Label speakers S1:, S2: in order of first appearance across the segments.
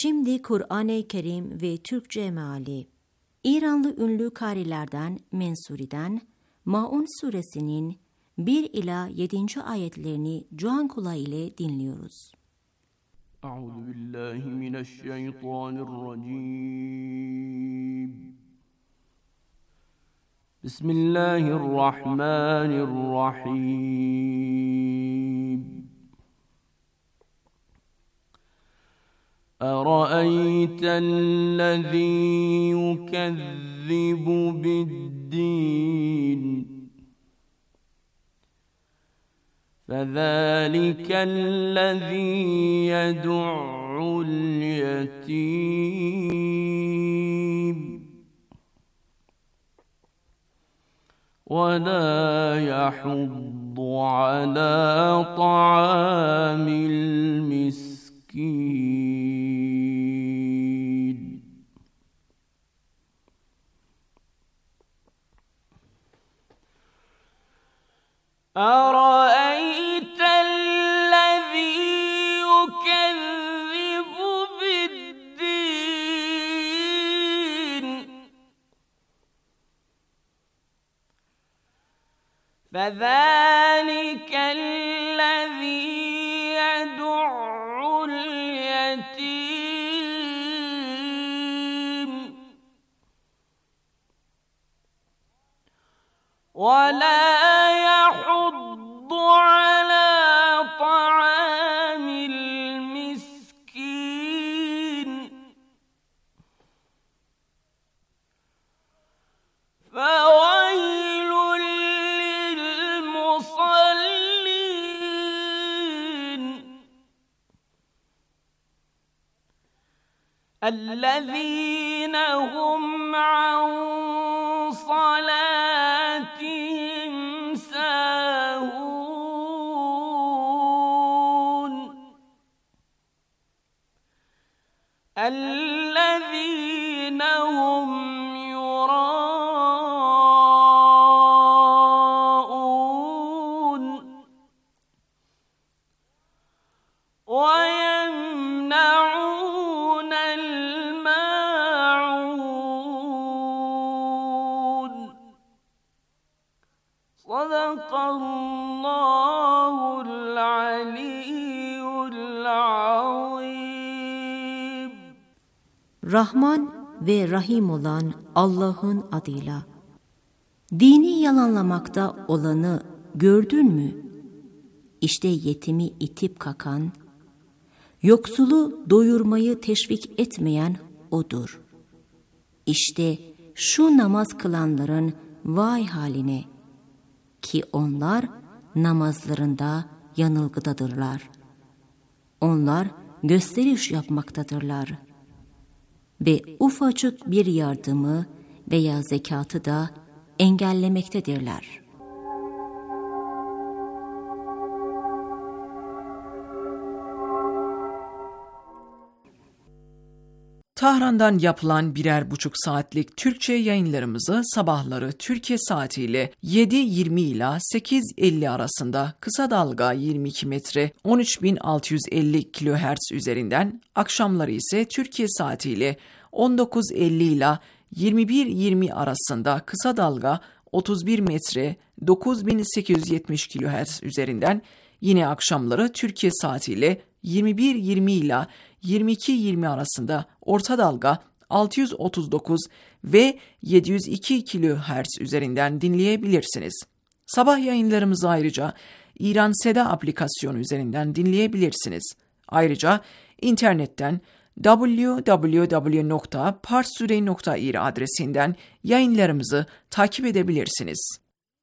S1: Şimdi Kur'an-ı Kerim ve Türkçe meali. İranlı ünlü karilerden Mensuri'den Maun suresinin 1 ila 7. ayetlerini Cuhan Kula ile dinliyoruz.
S2: Euzubillahimineşşeytanirracim. Bismillahirrahmanirrahim. أَرَأَيْتَ الَّذِي يُكَذِّبُ بِالدِّينِ فَذَلِكَ الَّذِي يَدُعُّ الْيَتِيمَ وَلَا يَحُضُّ عَلَى طَعَامِ الْمِسْكِينِ أَرَأَيْتَ الَّذِي يُكَذِّبُ بِالدِّينِ فَذَلِكَ الَّذِي يَدُعُّ الْيَتِيمَ وَلَا يَحُضُّ عَلَى طَعَامِ الْمِسْكِينِ فَوَيْلٌ لِّلْمُصَلِّينَ الَّذِينَ هُمْ عَن صَلَاتِهِمْ سَاهُونَ الَّذِينَ هُمْ يُرَاءُونَ وَيَمْنَعُونَ الْمَاعُونَ صَدَقَ اللّٰهُ الْعَلِيُّ الْعَظِيمُ.
S1: Rahman ve Rahim olan Allah'ın adıyla. Dini yalanlamakta olanı gördün mü? İşte yetimi itip kakan, yoksulu doyurmayı teşvik etmeyen odur. İşte şu namaz kılanların vay haline ki onlar namazlarında yanılgıdadırlar. Onlar gösteriş yapmaktadırlar ve ufacık bir yardımı veya zekatı da engellemektedirler.
S3: Tahran'dan yapılan 1,5 saatlik Türkçe yayınlarımızı sabahları Türkiye saatiyle 7:20 ila 8:50 arasında kısa dalga 22 metre 13.650 kHz üzerinden, akşamları ise Türkiye saatiyle 19:50 ila 21:20 arasında kısa dalga 31 metre 9.870 kHz üzerinden, yine akşamları Türkiye saatiyle 21:20 ila 22:20 arasında orta dalga 639 ve 702 kHz üzerinden dinleyebilirsiniz. Sabah yayınlarımızı ayrıca İran Seda aplikasyonu üzerinden dinleyebilirsiniz. Ayrıca internetten www.parssure.ir adresinden yayınlarımızı takip edebilirsiniz.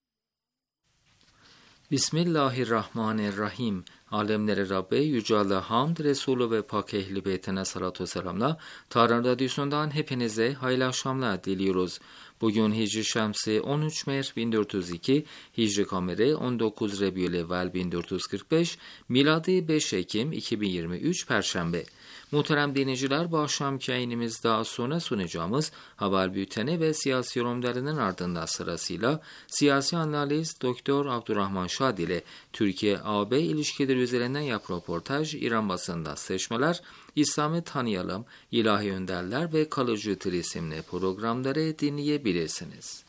S4: Bismillahirrahmanirrahim. Alemlere Rabbe, Yüce Allah hamd, Resulü ve Pak Ehli Beytine salatu selamla Tahran Radyosu'ndan hepinize hayırlı akşamlar diliyoruz. Bugün Hicri Şemsi 13 Mer 1402, Hicri Kameri 19 Rebiyülevvel 1445, Miladi 5 Ekim 2023 Perşembe. Muhterem dinleyiciler, bu akşamki yayınımızda az sonra sunacağımız haber bülteni ve siyasi yorumlarının ardından sırasıyla siyasi analiz Doktor Abdurrahman Şad ile Türkiye-AB ilişkileri üzerinden röportaj, İran basında seçmeler, İslam'ı tanıyalım, ilahi önderler ve kalıcıdır isimli programları dinleyebilirsiniz.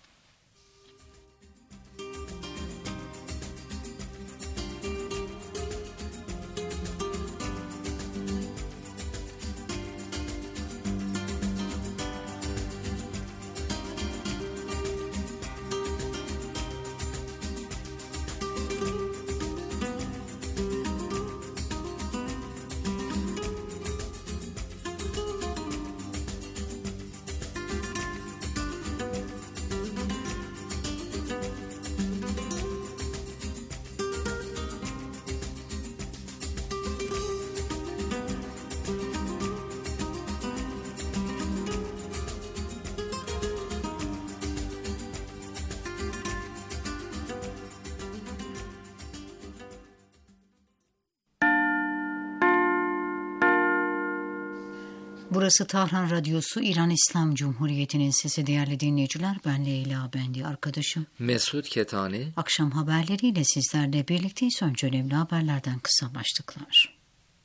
S5: Burası Tahran Radyosu, İran İslam Cumhuriyeti'nin sesi değerli dinleyiciler. Ben Leyla Bendi, arkadaşım
S4: Mesut Ketani.
S5: Akşam haberleriyle sizlerle birlikteyiz. Önce önemli haberlerden kısa başlıklar.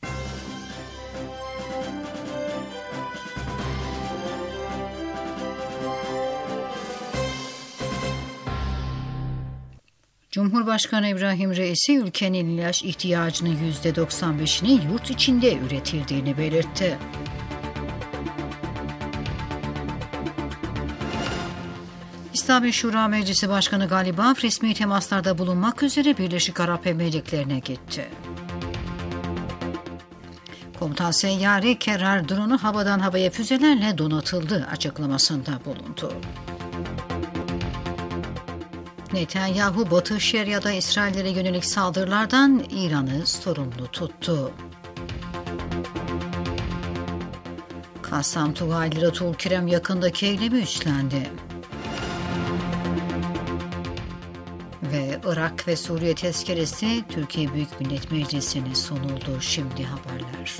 S5: Cumhurbaşkanı İbrahim Reisi ülkenin ilaç ihtiyacının %95'ini yurt içinde üretildiğini belirtti. İslami Şura Meclisi Başkanı Galibaf resmi temaslarda bulunmak üzere Birleşik Arap Emirlikleri'ne gitti. Komutan Seyyari Kerar drone'u havadan havaya füzelerle donatıldı açıklamasında bulundu. Netanyahu, Batı Şeria'da İsraillere yönelik saldırılardan İran'ı sorumlu tuttu. Kassam Tugaylı Tulkürem yakındaki eylemi üstlendi. Ve Irak ve Suriye tezkeresi Türkiye Büyük Millet Meclisi'ne sunuldu. Şimdi haberler.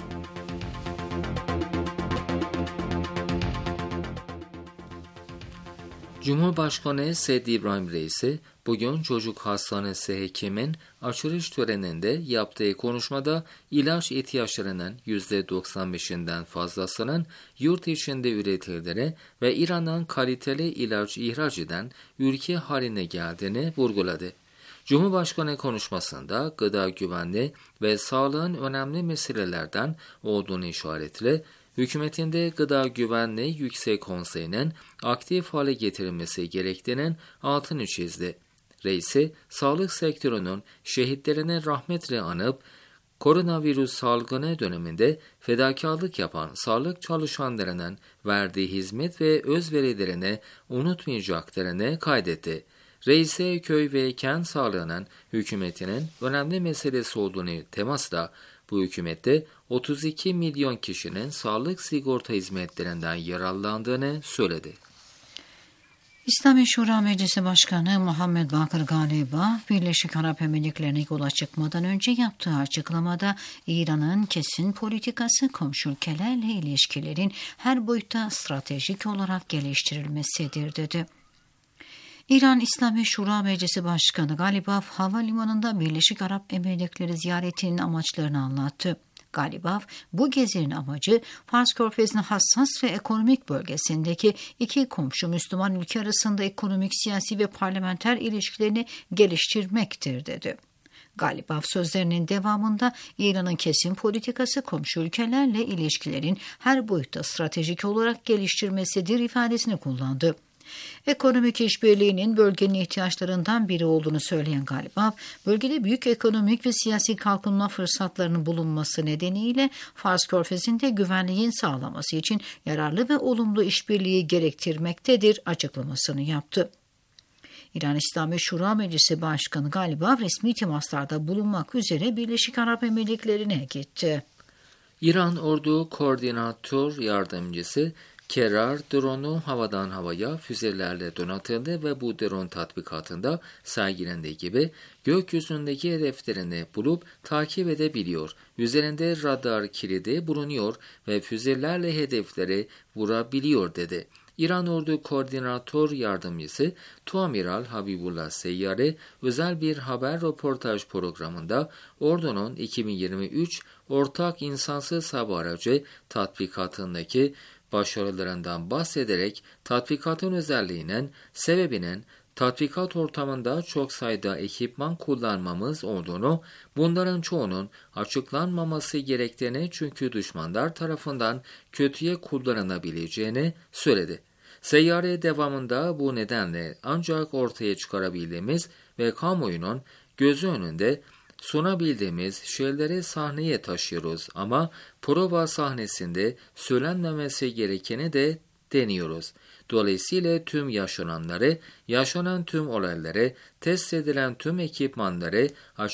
S4: Cumhurbaşkanı Said İbrahim Reisi bugün çocuk hastanesi hekimin açılış töreninde yaptığı konuşmada ilaç ihtiyaçlarının %95'inden fazlasının yurt içinde üretildiğini ve İran'dan kaliteli ilaç ihraç eden ülke haline geldiğini vurguladı. Cumhurbaşkanı konuşmasında gıda güvenliği ve sağlığın önemli meselelerden olduğunu işaretle, hükümetinde Gıda Güvenliği Yüksek Konseyi'nin aktif hale getirilmesi gerektiğinin altını çizdi. Reisi, sağlık sektörünün şehitlerine rahmetle anıp, koronavirüs salgını döneminde fedakarlık yapan sağlık çalışanlarının verdiği hizmet ve özverilerini unutmayacaklarını kaydetti. Reis'e köy ve kent sağlığının hükümetinin önemli meselesi olduğunu temasla, bu hükümette 32 milyon kişinin sağlık sigorta hizmetlerinden yararlandığını söyledi.
S5: İslami Şura Meclisi Başkanı Muhammed Bakır Galibaf, Birleşik Arap Emirlikleri'ne yola çıkmadan önce yaptığı açıklamada İran'ın kesin politikası komşu ülkelerle ilişkilerin her boyutta stratejik olarak geliştirilmesidir dedi. İran İslami Şura Meclisi Başkanı Galibaf, havalimanında Birleşik Arap Emirlikleri ziyaretinin amaçlarını anlattı. Galibaf, bu gezinin amacı Fars Körfezi'nin hassas ve ekonomik bölgesindeki iki komşu Müslüman ülke arasında ekonomik, siyasi ve parlamenter ilişkilerini geliştirmektir dedi. Galibaf sözlerinin devamında İran'ın kesin politikası komşu ülkelerle ilişkilerin her boyutta stratejik olarak geliştirmesidir ifadesini kullandı. Ekonomik işbirliğinin bölgenin ihtiyaçlarından biri olduğunu söyleyen Galibaf, bölgede büyük ekonomik ve siyasi kalkınma fırsatlarının bulunması nedeniyle Fars Körfezi'nde güvenliğin sağlaması için yararlı ve olumlu işbirliği gerektirmektedir açıklamasını yaptı. İran İslami Şura Meclisi Başkanı Galibaf resmi temaslarda bulunmak üzere Birleşik Arap Emirlikleri'ne gitti.
S4: İran Ordu Koordinatör Yardımcısı Kerar drone'u havadan havaya füzelerle donatıldı ve bu drone tatbikatında sergilendiği gibi gökyüzündeki hedeflerini bulup takip edebiliyor. Üzerinde radar kilidi bulunuyor ve füzelerle hedefleri vurabiliyor dedi. İran Ordu Koordinatör Yardımcısı Tuamiral Habibullah Seyyari özel bir haber röportaj programında ordunun 2023 Ortak İnsansız Hava Aracı tatbikatındaki başarılarından bahsederek tatbikatın özelliğinin, sebebinin tatbikat ortamında çok sayıda ekipman kullanmamız olduğunu, bunların çoğunun açıklanmaması gerektiğini çünkü düşmanlar tarafından kötüye kullanılabileceğini söyledi. Seyyare devamında bu nedenle ancak ortaya çıkarabildiğimiz ve kamuoyunun gözü önünde sunabildiğimiz şeyleri sahneye taşıyoruz ama prova sahnesinde söylenmemesi gerekeni de deniyoruz. Dolayısıyla tüm yaşananları, yaşanan tüm olayları, test edilen tüm ekipmanları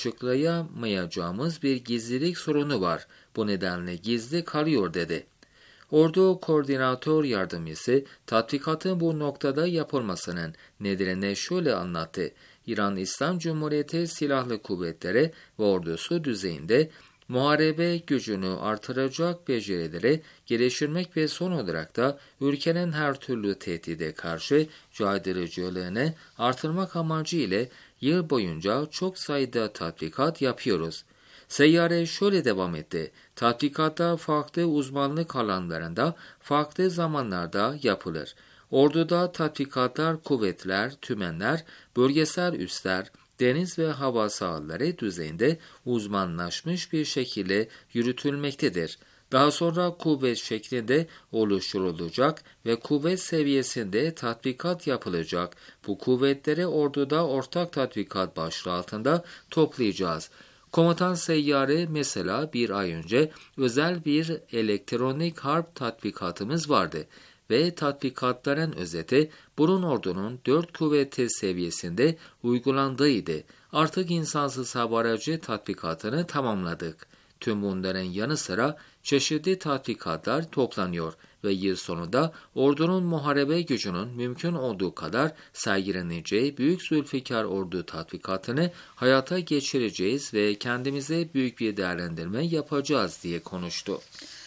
S4: açıklayamayacağımız bir gizlilik sorunu var. Bu nedenle gizli kalıyor dedi. Ordu Koordinatör Yardımcısı tatbikatın bu noktada yapılmasının nedenini şöyle anlattı. İran İslam Cumhuriyeti Silahlı Kuvvetleri ve ordusu düzeyinde muharebe gücünü artıracak becerileri geliştirmek ve son olarak da ülkenin her türlü tehdide karşı caydırıcılığını artırmak amacıyla yıl boyunca çok sayıda tatbikat yapıyoruz. Seyyare şöyle devam etti. Tatbikatta farklı uzmanlık alanlarında farklı zamanlarda yapılır. Orduda tatbikatlar kuvvetler, tümenler, bölgesel üsler, deniz ve hava sahaları düzeyinde uzmanlaşmış bir şekilde yürütülmektedir. Daha sonra kuvvet şeklinde oluşturulacak ve kuvvet seviyesinde tatbikat yapılacak. Bu kuvvetleri orduda ortak tatbikat başlığı altında toplayacağız. Komutan Seyyare mesela bir ay önce özel bir elektronik harp tatbikatımız vardı ve tatbikatların özeti bunun ordunun 4 kuvveti seviyesinde uygulandığıydı. Artık insansız hava aracı tatbikatını tamamladık. Tüm bunların yanı sıra çeşitli tatbikatlar toplanıyor ve yıl sonunda ordunun muharebe gücünün mümkün olduğu kadar sergileneceği Büyük Zülfikar Ordu tatbikatını hayata geçireceğiz ve kendimize büyük bir değerlendirme yapacağız diye konuştu.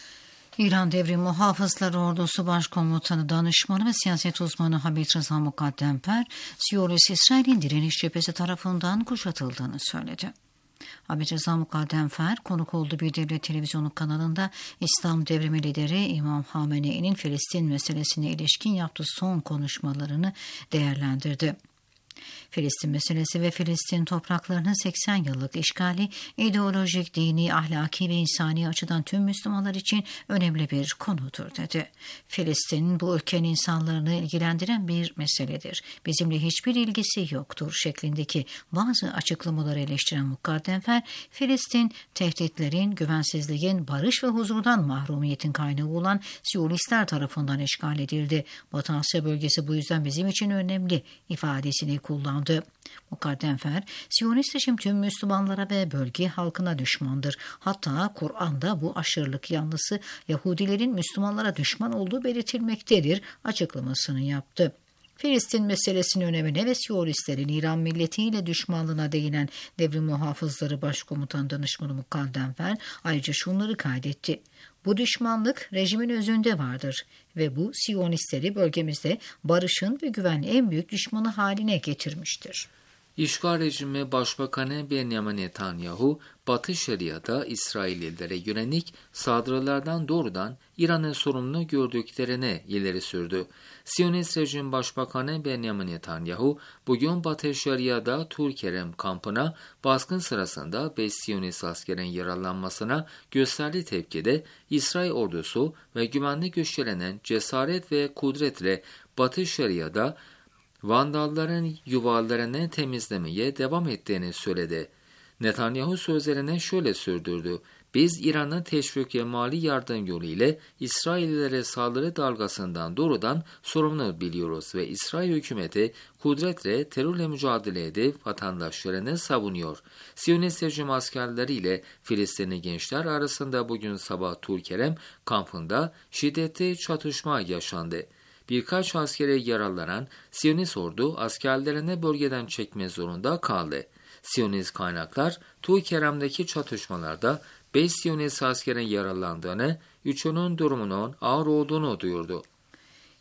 S5: İran Devrim Muhafızları Ordusu Başkomutanı Danışmanı ve siyaset uzmanı Hamid Rıza Mukaddemper, Siyonist İsrail'in direniş cephesi tarafından kuşatıldığını söyledi. Hamid Rıza Mukaddemper konuk olduğu bir devlet televizyonu kanalında İslam devrimi lideri İmam Hamenei'nin Filistin meselesine ilişkin yaptığı son konuşmalarını değerlendirdi. Filistin meselesi ve Filistin topraklarının 80 yıllık işgali ideolojik, dini, ahlaki ve insani açıdan tüm Müslümanlar için önemli bir konudur dedi. Filistin bu ülkenin insanlarını ilgilendiren bir meseledir. Bizimle hiçbir ilgisi yoktur şeklindeki bazı açıklamaları eleştiren Mukaddemper, Filistin tehditlerin, güvensizliğin, barış ve huzurdan mahrumiyetin kaynağı olan Siyonistler tarafından işgal edildi. Batı Asya bölgesi bu yüzden bizim için önemli ifadesini kullandı. Mukaddemper, Siyonist rejim tüm Müslümanlara ve bölge halkına düşmandır. Hatta Kur'an'da bu aşırılık yanlısı Yahudilerin Müslümanlara düşman olduğu belirtilmektedir açıklamasını yaptı. Filistin meselesinin önemine ve Siyonistlerin İran milletiyle düşmanlığına değinen Devrim Muhafızları Başkomutan Danışmanı Mukaddemper ayrıca şunları kaydetti. Bu düşmanlık rejimin özünde vardır ve bu Siyonistleri bölgemizde barışın ve güvenin en büyük düşmanı haline getirmiştir.
S4: İşgal rejimi Başbakanı Benjamin Netanyahu, Batı Şeria'da İsraillilere yönelik saldırılardan doğrudan İran'ın sorumlu gördüklerini ileri sürdü. Siyonist rejim Başbakanı Benjamin Netanyahu, bugün Batı Şeria'da Tulkerem kampına baskın sırasında 5 Siyonist askerin yaralanmasına gösterdiği tepkide İsrail ordusu ve güvenlik güçlerinin cesaret ve kudretle Batı Şeria'da Vandalların yuvalarını temizlemeye devam ettiğini söyledi. Netanyahu sözlerine şöyle sürdürdü. Biz İran'ın teşvik ve mali yardım yolu ile İsraillilere saldırı dalgasından doğrudan sorumlu biliyoruz ve İsrail hükümeti kudretle terörle mücadele edip vatandaşlarını savunuyor. Siyonist rejim askerleriyle Filistinli gençler arasında bugün sabah Tulkerem kampında şiddetli çatışma yaşandı. Birkaç askere yaralanan Siyonist ordu askerlerini bölgeden çekme zorunda kaldı. Siyonist kaynaklar Tulkerem'deki çatışmalarda 5 Siyonist askerin yaralandığını, 3'ünün durumunun ağır olduğunu duyurdu.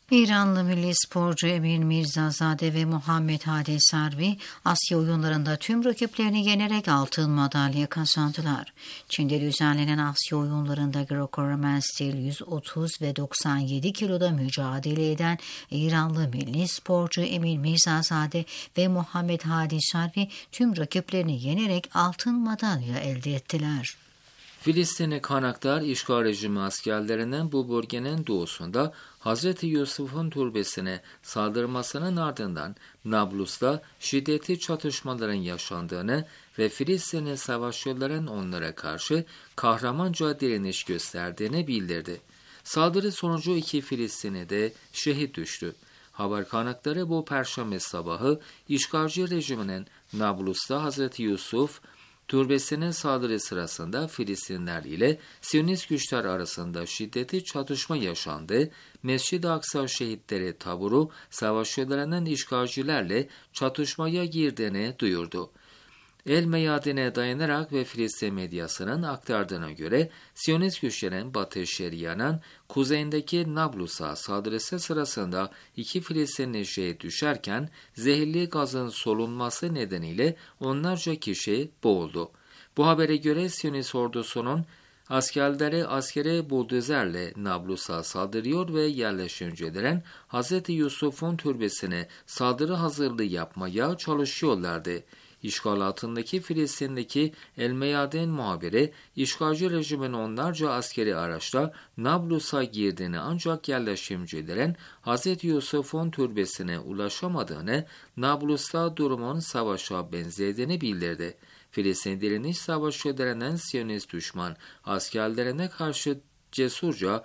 S5: İranlı milli sporcu Emir Mirzazade ve Muhammed Hadi Sarvi Asya oyunlarında tüm rakiplerini yenerek altın madalya kazandılar. Çin'de düzenlenen Asya oyunlarında Greco-Roman stil 130 ve 97 kiloda mücadele eden İranlı milli sporcu Emir Mirzazade ve Muhammed Hadi Sarvi tüm rakiplerini yenerek altın madalya elde ettiler.
S4: Filistinli kaynaklar işgal rejimi askerlerinin bu bölgenin doğusunda Hazreti Yusuf'un türbesine saldırmasının ardından Nablus'ta şiddetli çatışmaların yaşandığını ve Filistinli savaşçıların onlara karşı kahramanca direniş gösterdiğini bildirdi. Saldırı sonucu 2 Filistinli de şehit düştü. Haber kaynakları bu perşembe sabahı işgalci rejiminin Nablus'ta Hazreti Yusuf türbesinin saldırı sırasında Filistinler ile Siyonist güçler arasında şiddetli çatışma yaşandı. Mescid-i Aksa şehitleri taburu savaşçılarının işgalcilerle çatışmaya girdiğini duyurdu. El Meyadin'e dayanarak ve Filistin medyasının aktardığına göre Siyonist güçlerin Batı Şeria'nın kuzeyindeki Nablus'a saldırısı sırasında 2 Filistinli şehit düşerken zehirli gazın solunması nedeniyle onlarca kişi boğuldu. Bu habere göre Siyonist ordusunun askerleri askeri buldozerle Nablus'a saldırıyor ve yerleşimcilerin Hz. Yusuf'un türbesine saldırı hazırlığı yapmaya çalışıyorlardı. İşgal altındaki Filistin'deki El Meyadin muhabiri, işgalci rejimin onlarca askeri araçla Nablus'a girdiğini ancak yerleşimcilerin Hz. Yusuf'un türbesine ulaşamadığını, Nablus'ta durumun savaşa benzediğini bildirdi. Filistin direniş savaşçılarının Siyonist düşman askerlerine karşı cesurca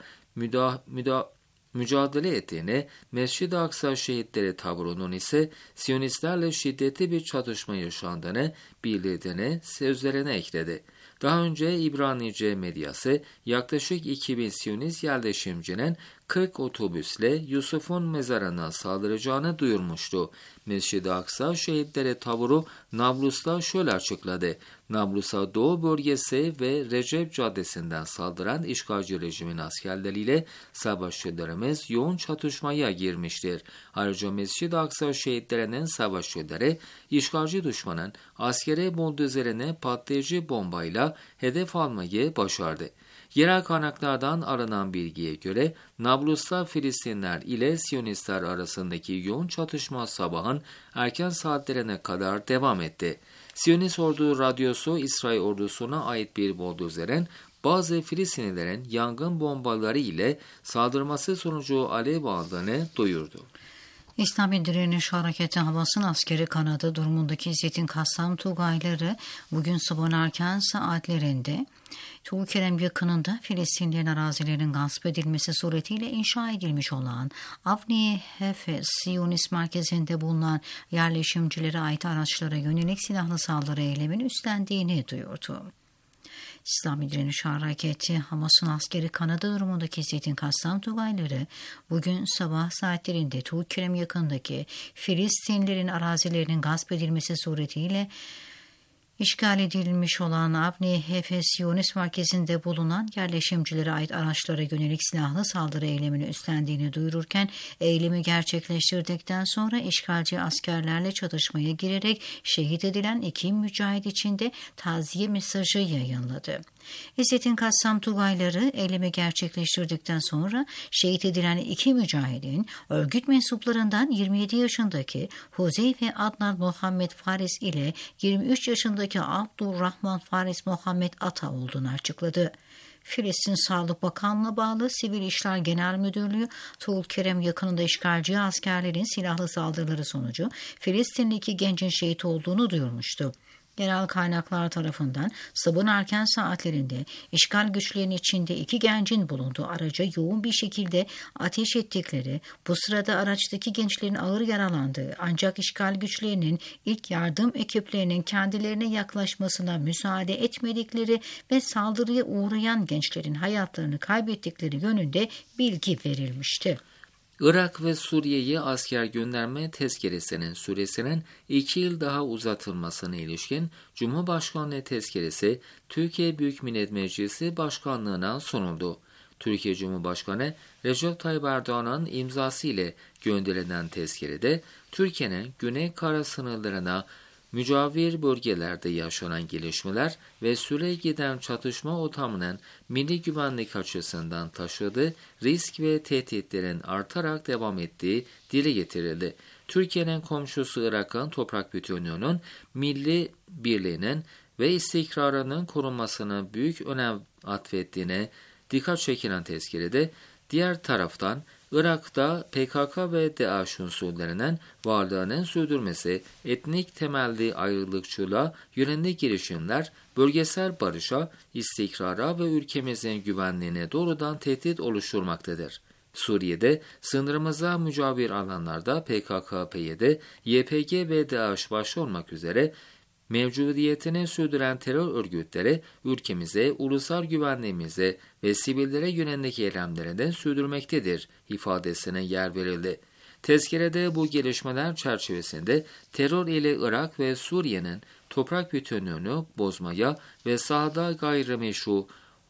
S4: mücadele ettiğini, Mescid-i Aksa şehitleri taburunun ise Siyonistlerle şiddetli bir çatışma yaşandığını bildirdiğini sözlerine ekledi. Daha önce İbranice medyası yaklaşık 2000 Siyonist yerleşimcinin 40 otobüsle Yusuf'un mezarına saldıracağını duyurmuştu. Mescid-i Aksa şehitleri taburu Nablus'ta şöyle açıkladı. Nablus'a Doğu bölgesi ve Recep Caddesi'nden saldıran işgalci rejimin askerleriyle savaşçılarımız yoğun çatışmaya girmiştir. Ayrıca Mescid-i Aksa şehitlerinin savaşçıları işgalci düşmanın askeri buldozerine patlayıcı bombayla hedef almayı başardı. Yerel kaynaklardan alınan bilgiye göre Nablus'ta Filistinler ile Siyonistler arasındaki yoğun çatışma sabahın erken saatlerine kadar devam etti. Siyonist ordu radyosu İsrail ordusuna ait bir buldozerin bazı Filistinlilerin yangın bombaları ile saldırması sonucu alev aldığını duyurdu.
S5: İslami Direniş Hareketi Hamas'ın askeri kanadı durumundaki Zeytin Kassam Tugayları bugün sabahın erken saatlerinde Tuğkerem yakınında Filistinlilerin arazilerinin gasp edilmesi suretiyle inşa edilmiş olan Avni Hefes Siyonist merkezinde bulunan yerleşimcilere ait araçlara yönelik silahlı saldırı eylemini üstlendiğini duyurdu. İslami Direniş Hareketi Hamas'ın askeri kanadı durumundaki Zeytin Kassam Tugayları bugün sabah saatlerinde Tuğkerem yakındaki Filistinlilerin arazilerinin gasp edilmesi suretiyle İşgal edilmiş olan Avni Hefes Siyonist merkezinde bulunan yerleşimcilere ait araçlara yönelik silahlı saldırı eylemini üstlendiğini duyururken eylemi gerçekleştirdikten sonra işgalci askerlerle çatışmaya girerek şehit edilen 2 mücahit için de taziye mesajı yayınladı. Zeytin Kassam Tugayları eylemi gerçekleştirdikten sonra şehit edilen 2 mücahidin örgüt mensuplarından 27 yaşındaki Huzeyfe Adnan Muhammed Faris ile 23 yaşındaki Abdurrahman Faris Muhammed Ata olduğunu açıkladı. Filistin Sağlık Bakanlığı'na bağlı Sivil İşler Genel Müdürlüğü Tuğkerem yakınında işgalci askerlerin silahlı saldırıları sonucu Filistinli 2 gencin şehit olduğunu duyurmuştu. Yerel kaynaklar tarafından sabahın erken saatlerinde işgal güçlerinin içinde 2 gencin bulunduğu araca yoğun bir şekilde ateş ettikleri, bu sırada araçtaki gençlerin ağır yaralandığı ancak işgal güçlerinin ilk yardım ekiplerinin kendilerine yaklaşmasına müsaade etmedikleri ve saldırıya uğrayan gençlerin hayatlarını kaybettikleri yönünde bilgi verilmişti.
S4: Irak ve Suriye'ye asker gönderme tezkeresinin süresinin 2 yıl daha uzatılmasına ilişkin Cumhurbaşkanlığı tezkeresi Türkiye Büyük Millet Meclisi Başkanlığı'na sunuldu. Türkiye Cumhurbaşkanı Recep Tayyip Erdoğan'ın imzası ile gönderilen tezkerede Türkiye'nin güney kara sınırlarına mücavir bölgelerde yaşanan gelişmeler ve süre giden çatışma ortamının milli güvenlik açısından taşıdığı risk ve tehditlerin artarak devam ettiği dile getirildi. Türkiye'nin komşusu Irak'ın toprak bütünlüğünün, milli birliğinin ve istikrarının korunmasına büyük önem atfettiğine dikkat çekilen tezkerede, diğer taraftan Irak'ta PKK ve DAEŞ unsurlarının varlığının sürdürmesi, etnik temelli ayrılıkçılığa yönelik girişimler, bölgesel barışa, istikrara ve ülkemizin güvenliğine doğrudan tehdit oluşturmaktadır. Suriye'de sınırımıza mücavir alanlarda PKK-PYD, YPG ve DAEŞ başta olmak üzere mevcudiyetini sürdüren terör örgütleri ülkemize, ulusal güvenliğimize ve sivillere yönelik eylemlerinden sürdürmektedir ifadesine yer verildi. Tezkerede bu gelişmeler çerçevesinde terör ile Irak ve Suriye'nin toprak bütünlüğünü bozmaya ve sahada gayrimeşru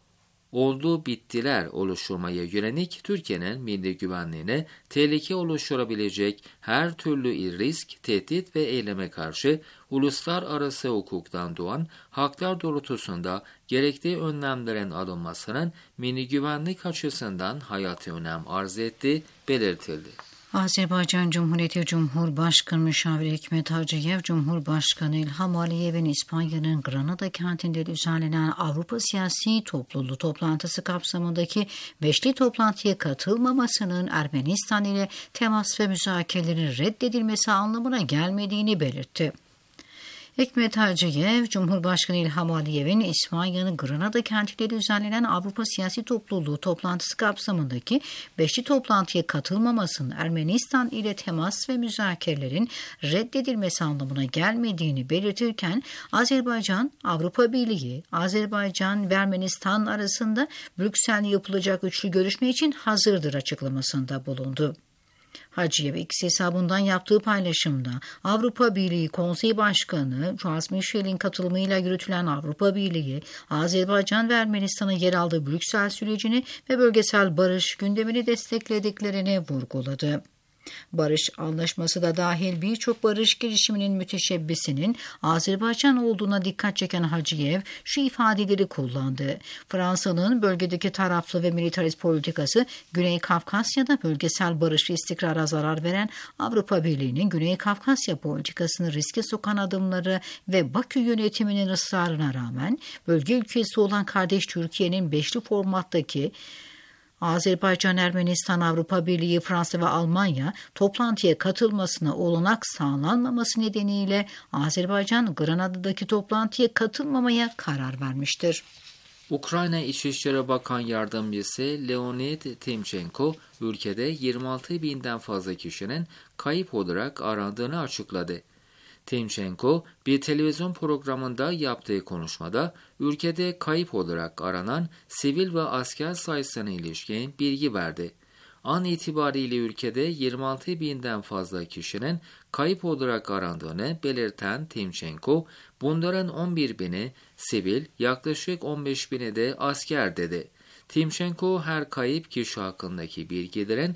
S4: olduğu bittiler oluşturmaya yönelik Türkiye'nin milli güvenliğine tehlike oluşturabilecek her türlü risk, tehdit ve eyleme karşı uluslararası hukuktan doğan haklar doğrultusunda gerekli önlemlerin alınmasının milli güvenlik açısından hayati önem arz ettiği belirtildi.
S5: Azerbaycan Cumhuriyeti Cumhurbaşkanı Müşaviri Hikmet Hacıyev, Cumhurbaşkanı İlham Aliyev'in İspanya'nın Granada kentinde düzenlenen Avrupa Siyasi Topluluğu toplantısı kapsamındaki beşli toplantıya katılmamasının Ermenistan ile temas ve müzakerelerin reddedilmesi anlamına gelmediğini belirtti. Hikmet Hacıyev, Cumhurbaşkanı İlham Aliyev'in İspanya'nın Granada kentinde düzenlenen Avrupa Siyasi Topluluğu toplantısı kapsamındaki beşli toplantıya katılmamasının Ermenistan ile temas ve müzakerelerin reddedilmesi anlamına gelmediğini belirtirken, Azerbaycan, Avrupa Birliği, Azerbaycan ve Ermenistan arasında Brüksel'de yapılacak üçlü görüşme için hazırdır açıklamasında bulundu. Hacıyev X hesabından yaptığı paylaşımda Avrupa Birliği Konseyi Başkanı Charles Michel'in katılımıyla yürütülen Avrupa Birliği, Azerbaycan ve Ermenistan'ın yer aldığı Brüksel sürecini ve bölgesel barış gündemini desteklediklerini vurguladı. Barış anlaşması da dahil birçok barış girişiminin müteşebbisinin Azerbaycan olduğuna dikkat çeken Hacıyev şu ifadeleri kullandı. Fransa'nın bölgedeki taraflı ve militarist politikası Güney Kafkasya'da bölgesel barış ve istikrara zarar veren Avrupa Birliği'nin Güney Kafkasya politikasını riske sokan adımları ve Bakü yönetiminin ısrarına rağmen bölge ülkesi olan kardeş Türkiye'nin beşli formattaki Azerbaycan, Ermenistan, Avrupa Birliği, Fransa ve Almanya toplantıya katılmasına olanak sağlanmaması nedeniyle Azerbaycan, Granada'daki toplantıya katılmamaya karar vermiştir.
S4: Ukrayna İçişleri Bakan Yardımcısı Leonid Timchenko, ülkede 26 binden fazla kişinin kayıp olarak arandığını açıkladı. Timchenko bir televizyon programında yaptığı konuşmada ülkede kayıp olarak aranan sivil ve asker sayısına ilişkin bilgi verdi. An itibariyle ülkede 26 binden fazla kişinin kayıp olarak arandığını belirten Timchenko, bunların 11 bini sivil, yaklaşık 15 bini de asker dedi. Timchenko her kayıp kişi hakkındaki bilgilerin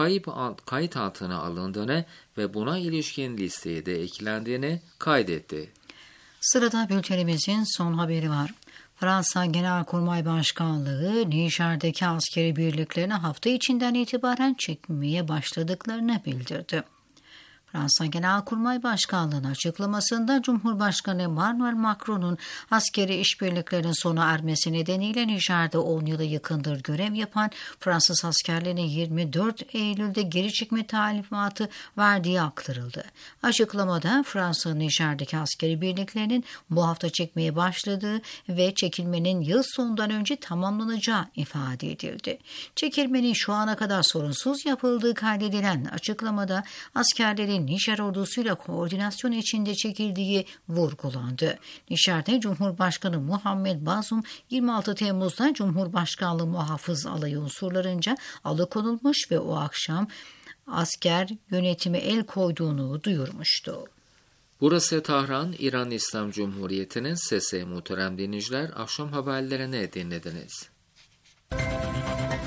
S4: kayıt altına alındığını ve buna ilişkin listeye de eklendiğini kaydetti.
S5: Sırada bültenimizin son haberi var. Fransa Genelkurmay Başkanlığı, Nijer'deki askeri birliklerini hafta içinden itibaren çekmeye başladıklarını bildirdi. Fransa Genelkurmay Başkanlığı'nın açıklamasında Cumhurbaşkanı Emmanuel Macron'un askeri işbirliklerinin sona ermesi nedeniyle Nijer'de 10 yıla yakındır görev yapan Fransız askerlerinin 24 Eylül'de geri çekme talimatı verdiği aktarıldı. Açıklamada Fransa Nijer'deki askeri birliklerinin bu hafta çekmeye başladığı ve çekilmenin yıl sonundan önce tamamlanacağı ifade edildi. Çekilmenin şu ana kadar sorunsuz yapıldığı kaydedilen açıklamada askerlerin Nijer ordusuyla koordinasyon içinde çekildiği vurgulandı. Nijer'de Cumhurbaşkanı Muhammed Bazoum 26 Temmuz'da Cumhurbaşkanlığı muhafız alayı unsurlarınca alıkonulmuş ve o akşam asker yönetime el koyduğunu duyurmuştu.
S4: Burası Tahran, İran İslam Cumhuriyeti'nin sesi. Muhterem dinleyiciler, akşam haberlerini dinlediniz.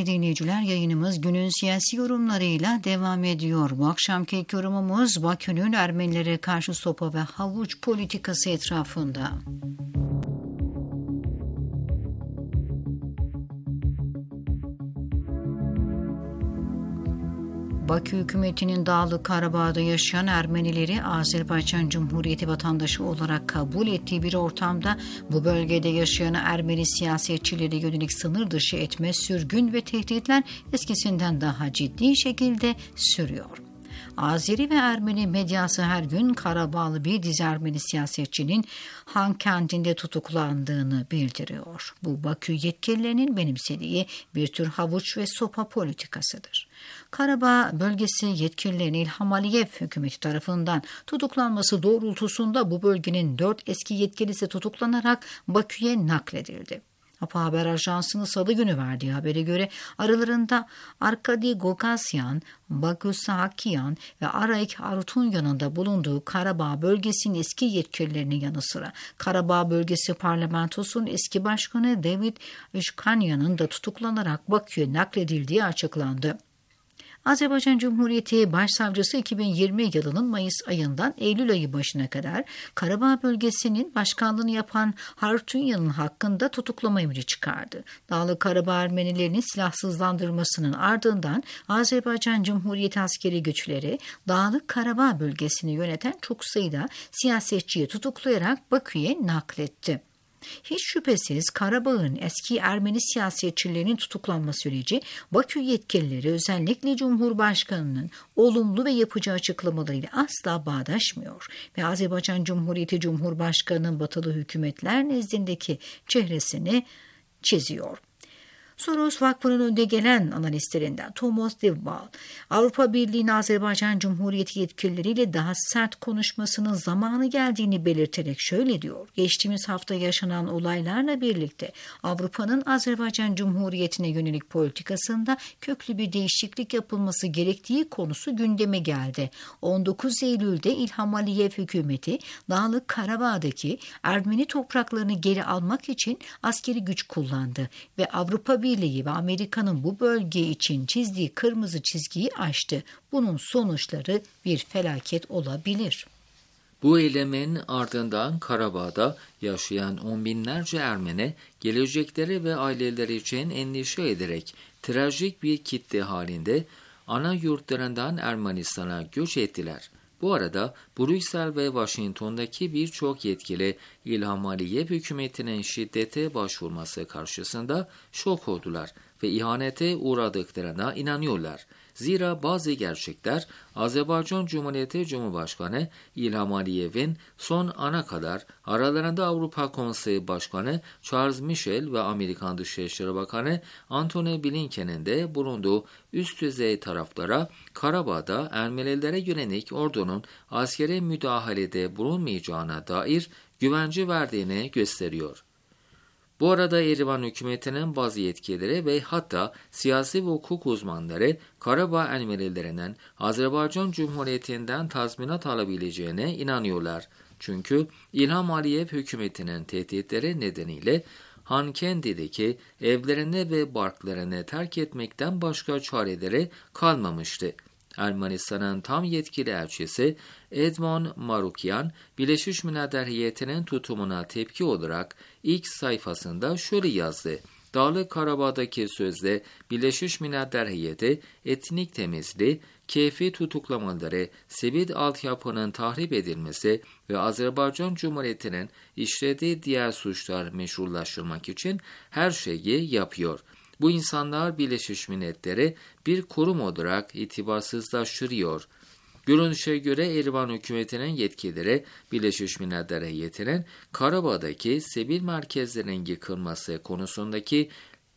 S5: Değerli dinleyiciler, yayınımız günün siyasi yorumlarıyla devam ediyor. Bu akşamki ilk yorumumuz Bakü'nün Ermenilere karşı sopa ve havuç politikası etrafında. Bakü hükümetinin Dağlık Karabağ'da yaşayan Ermenileri Azerbaycan Cumhuriyeti vatandaşı olarak kabul ettiği bir ortamda bu bölgede yaşayan Ermeni siyasetçileri yönelik sınır dışı etme, sürgün ve tehditler eskisinden daha ciddi şekilde sürüyor. Azeri ve Ermeni medyası her gün Karabağlı bir dizi Ermeni siyasetçinin Han kentinde tutuklandığını bildiriyor. Bu Bakü yetkililerinin benimsediği bir tür havuç ve sopa politikasıdır. Karabağ bölgesi yetkililerinin İlham Aliyev hükümeti tarafından tutuklanması doğrultusunda bu bölgenin 4 eski yetkilisi tutuklanarak Bakü'ye nakledildi. APA Haber Ajansı'nın salı günü verdiği habere göre aralarında Arkadi Gokasyan, Bagu Sahakiyan ve Araik Arutunyan'ın da bulunduğu Karabağ bölgesinin eski yetkililerinin yanı sıra Karabağ Bölgesi Parlamentosu'nun eski başkanı David Ishkanyan'ın da tutuklanarak Bakü'ye nakledildiği açıklandı. Azerbaycan Cumhuriyeti Başsavcısı 2020 yılının Mayıs ayından Eylül ayı başına kadar Karabağ bölgesinin başkanlığını yapan Harutyunyan'ın hakkında tutuklama emri çıkardı. Dağlık Karabağ Ermenilerinin silahsızlandırmasının ardından Azerbaycan Cumhuriyeti askeri güçleri Dağlık Karabağ bölgesini yöneten çok sayıda siyasetçiyi tutuklayarak Bakü'ye nakletti. Hiç şüphesiz Karabağ'ın eski Ermeni siyasetçilerinin tutuklanma süreci Bakü yetkilileri özellikle Cumhurbaşkanı'nın olumlu ve yapıcı açıklamalarıyla asla bağdaşmıyor ve Azerbaycan Cumhuriyeti Cumhurbaşkanı'nın batılı hükümetler nezdindeki çehresini çiziyor. Soros Vakfı'nın önde gelen analistlerinden Thomas Divbal, Avrupa Birliği'nin Azerbaycan Cumhuriyeti yetkilileriyle daha sert konuşmasının zamanı geldiğini belirterek şöyle diyor: geçtiğimiz hafta yaşanan olaylarla birlikte Avrupa'nın Azerbaycan Cumhuriyeti'ne yönelik politikasında köklü bir değişiklik yapılması gerektiği konusu gündeme geldi. 19 Eylül'de İlham Aliyev hükümeti Dağlık Karabağ'daki Ermeni topraklarını geri almak için askeri güç kullandı ve Avrupa Birliği ve Amerika'nın bu bölge için çizdiği kırmızı çizgiyi aştı. Bunun sonuçları bir felaket olabilir.
S4: Bu eylemin ardından Karabağ'da yaşayan on binlerce Ermeni gelecekleri ve aileleri için endişe ederek trajik bir kitle halinde ana yurtlarından Ermenistan'a göç ettiler. Bu arada Brüksel ve Washington'daki birçok yetkili İlham Aliyev hükümetinin şiddete başvurması karşısında şok oldular ve ihanete uğradıklarına inanıyorlar. Zira bazı gerçekler Azerbaycan Cumhuriyeti Cumhurbaşkanı İlham Aliyev'in son ana kadar aralarında Avrupa Konseyi Başkanı Charles Michel ve Amerikan Dışişleri Bakanı Antony Blinken'in de bulunduğu üst düzey taraflara Karabağ'da Ermenilere yönelik ordunun askeri müdahalede bulunmayacağına dair güvence verdiğini gösteriyor. Bu arada Erivan hükümetinin bazı yetkilileri ve hatta siyasi ve hukuk uzmanları Karabağ Ermenilerinden Azerbaycan Cumhuriyeti'nden tazminat alabileceğine inanıyorlar. Çünkü İlham Aliyev hükümetinin tehditleri nedeniyle Hankendi'deki evlerini ve barklarını terk etmekten başka çareleri kalmamıştı. Ermenistan'ın tam yetkili elçisi Edmond Marukyan, Birleşmiş Milletler Heyeti'nin tutumuna tepki olarak ilk sayfasında şöyle yazdı: Dağlık Karabağ'daki sözde Birleşmiş Milletler Heyeti etnik temizliği, keyfi tutuklamaları, sivil altyapının tahrip edilmesi ve Azerbaycan Cumhuriyeti'nin işlediği diğer suçlar meşrulaştırmak için her şeyi yapıyor. Bu insanlar Birleşmiş Milletleri bir kurum olarak itibarsızlaştırıyor. Görünüşe göre Erivan hükümetinin yetkilileri Birleşmiş Milletler Heyeti'nin Karabağ'daki sivil merkezlerin yıkılması konusundaki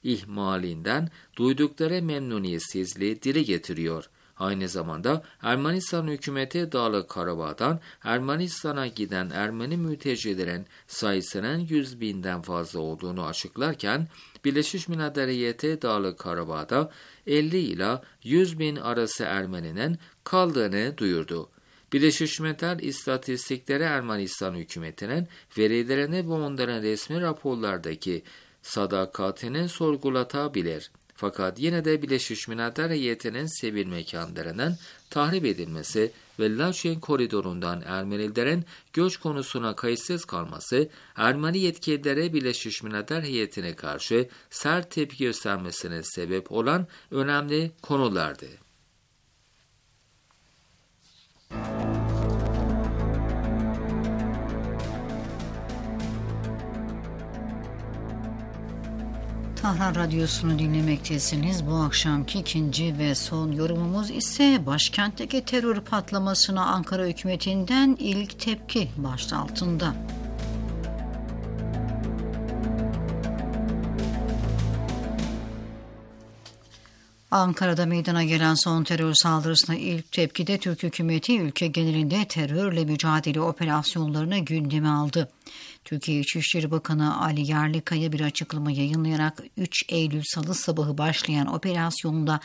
S4: ihmalinden duydukları memnuniyetsizliği dile getiriyor. Aynı zamanda Ermenistan hükümeti Dağlık Karabağ'dan Ermenistan'a giden Ermeni mültecilerin sayısının 100.000'den fazla olduğunu açıklarken Birleşmiş Milletler Heyeti Dağlık Karabağ'da 50 ila 100.000 arası Ermeninin kaldığını duyurdu. Birleşmiş Milletler İstatistikleri Ermenistan hükümetinin verilerini ve onların resmi raporlardaki sadakatini sorgulatabilir. Fakat yine de Birleşmiş Milletler heyetinin sivil mekanlarının tahrip edilmesi ve Laşin koridorundan Ermenilerin göç konusuna kayıtsız kalması, Ermeni yetkililere Birleşmiş Milletler heyetine karşı sert tepki göstermesine sebep olan önemli konulardı.
S5: Tahran Radyosu'nu dinlemektesiniz. Bu akşamki ikinci ve son yorumumuz ise başkentteki terör patlamasına Ankara hükümetinden ilk tepki başlığı altında. Ankara'da meydana gelen son terör saldırısına ilk tepkide Türk hükümeti ülke genelinde terörle mücadele operasyonlarını gündeme aldı. Türkiye İçişleri Bakanı Ali Yerlikaya bir açıklama yayınlayarak 3 Eylül Salı sabahı başlayan operasyonda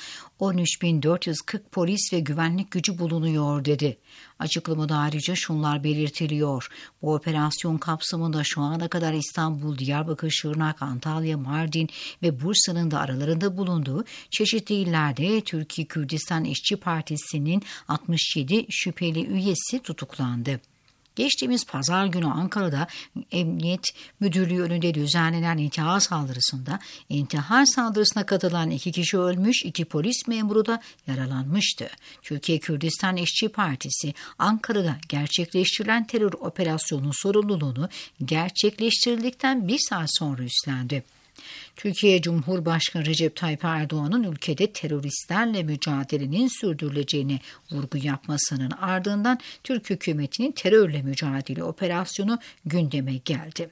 S5: 13.440 polis ve güvenlik gücü bulunuyor dedi. Açıklamada ayrıca şunlar belirtiliyor. Bu operasyon kapsamında şu ana kadar İstanbul, Diyarbakır, Şırnak, Antalya, Mardin ve Bursa'nın da aralarında bulunduğu çeşitli illerde Türkiye Kürdistan İşçi Partisi'nin 67 şüpheli üyesi tutuklandı. Geçtiğimiz pazar günü Ankara'da Emniyet Müdürlüğü önünde düzenlenen intihar saldırısında intihar saldırısına katılan 2 kişi ölmüş, 2 polis memuru da yaralanmıştı. Türkiye Kürdistan İşçi Partisi Ankara'da gerçekleştirilen terör operasyonunun sorumluluğunu gerçekleştirildikten 1 saat sonra üstlendi. Türkiye Cumhurbaşkanı Recep Tayyip Erdoğan'ın ülkede teröristlerle mücadelenin sürdürüleceğine vurgu yapmasının ardından Türk hükümetinin terörle mücadele operasyonu gündeme geldi.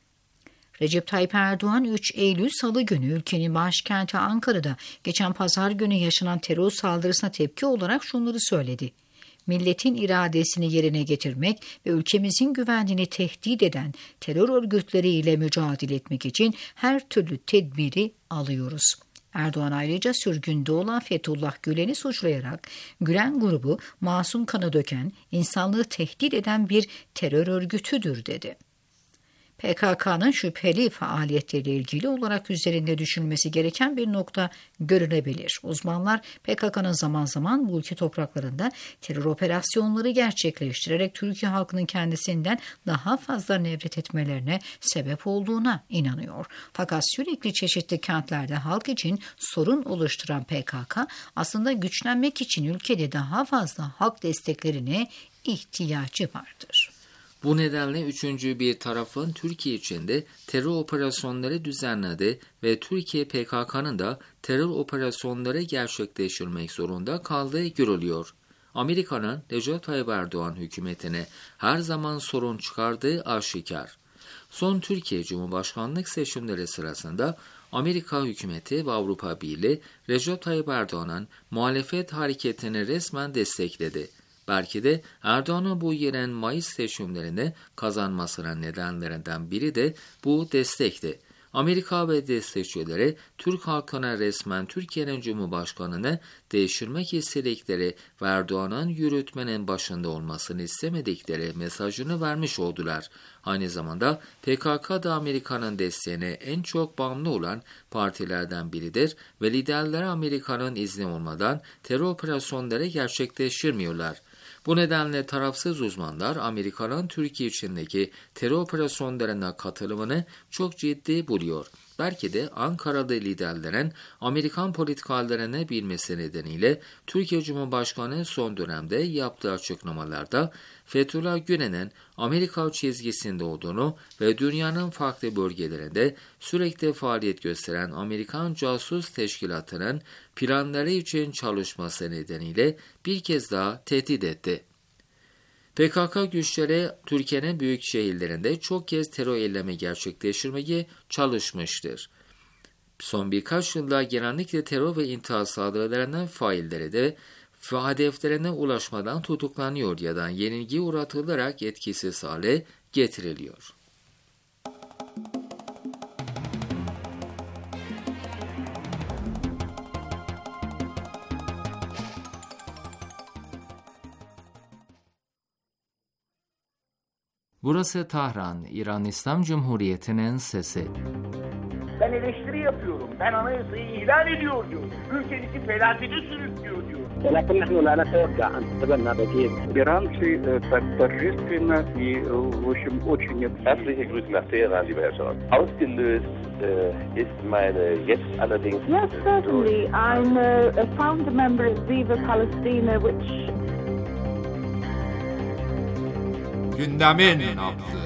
S5: Recep Tayyip Erdoğan 3 Eylül Salı günü ülkenin başkenti Ankara'da geçen pazar günü yaşanan terör saldırısına tepki olarak şunları söyledi. Milletin iradesini yerine getirmek ve ülkemizin güvenliğini tehdit eden terör örgütleriyle mücadele etmek için her türlü tedbiri alıyoruz. Erdoğan ayrıca sürgünde olan Fethullah Gülen'i suçlayarak Gülen grubu masum kanı döken, insanlığı tehdit eden bir terör örgütüdür dedi. PKK'nın şüpheli faaliyetleriyle ilgili olarak üzerinde düşünülmesi gereken bir nokta görülebilir. Uzmanlar PKK'nın zaman zaman bu ülke topraklarında terör operasyonları gerçekleştirerek Türkiye halkının kendisinden daha fazla nefret etmelerine sebep olduğuna inanıyor. Fakat sürekli çeşitli kentlerde halk için sorun oluşturan PKK aslında güçlenmek için ülkede daha fazla halk desteklerine ihtiyacı vardır.
S4: Bu nedenle üçüncü bir tarafın Türkiye içinde terör operasyonları düzenledi ve Türkiye PKK'nın da terör operasyonları gerçekleştirmek zorunda kaldığı görülüyor. Amerika'nın Recep Tayyip Erdoğan hükümetine her zaman sorun çıkardığı aşikar. Son Türkiye Cumhurbaşkanlık seçimleri sırasında Amerika hükümeti ve Avrupa Birliği Recep Tayyip Erdoğan'ın muhalefet hareketini resmen destekledi. Belki de Erdoğan'ın bu yerel Mayıs seçimlerini kazanmasının nedenlerinden biri de bu destekti. Amerika ve destekçileri Türk halkına resmen Türkiye'nin Cumhurbaşkanı'nı değiştirmek istedikleri ve Erdoğan'ın yürütmenin başında olmasını istemedikleri mesajını vermiş oldular. Aynı zamanda PKK da Amerika'nın desteğine en çok bağımlı olan partilerden biridir ve liderleri Amerika'nın izni olmadan terör operasyonları gerçekleştirmiyorlar. Bu nedenle tarafsız uzmanlar Amerika'nın Türkiye içindeki terör operasyonlarına katılımını çok ciddi buluyor. Belki de Ankaralı liderlerin Amerikan politikalarını bilmesi nedeniyle Türkiye Cumhurbaşkanı son dönemde yaptığı açıklamalarda Fethullah Gülen'in Amerika çizgisinde olduğunu ve dünyanın farklı bölgelerinde sürekli faaliyet gösteren Amerikan casus teşkilatının planları için çalışması nedeniyle bir kez daha tehdit etti. PKK güçleri Türkiye'nin büyük şehirlerinde çok kez terör eylemi gerçekleştirmeye çalışmıştır. Son birkaç yılda genellikle terör ve intihar saldırılarının failleri de hedeflerine ulaşmadan tutuklanıyor ya da yenilgiye uğratılarak etkisiz hale getiriliyor. Burası Tahran, İran İslam Cumhuriyeti'nin sesi.
S6: Ben eleştiri yapıyorum. Ben anayasayı ihlal ediyor diyor. Ülkemizi felakete sürüklüyor diyor.
S7: ولكن نحن لا نتوقع أن تتبنى بديل.
S8: Iran торжественно и, в общем, очень...
S9: Herzliche Grüße nach Teheran, lieber Herr Scholz. Ausgelöst ist meine jetzt allerdings...
S10: Yes, certainly. I'm a founder member of Viva Palestina, which...
S11: Gündemin nabzı.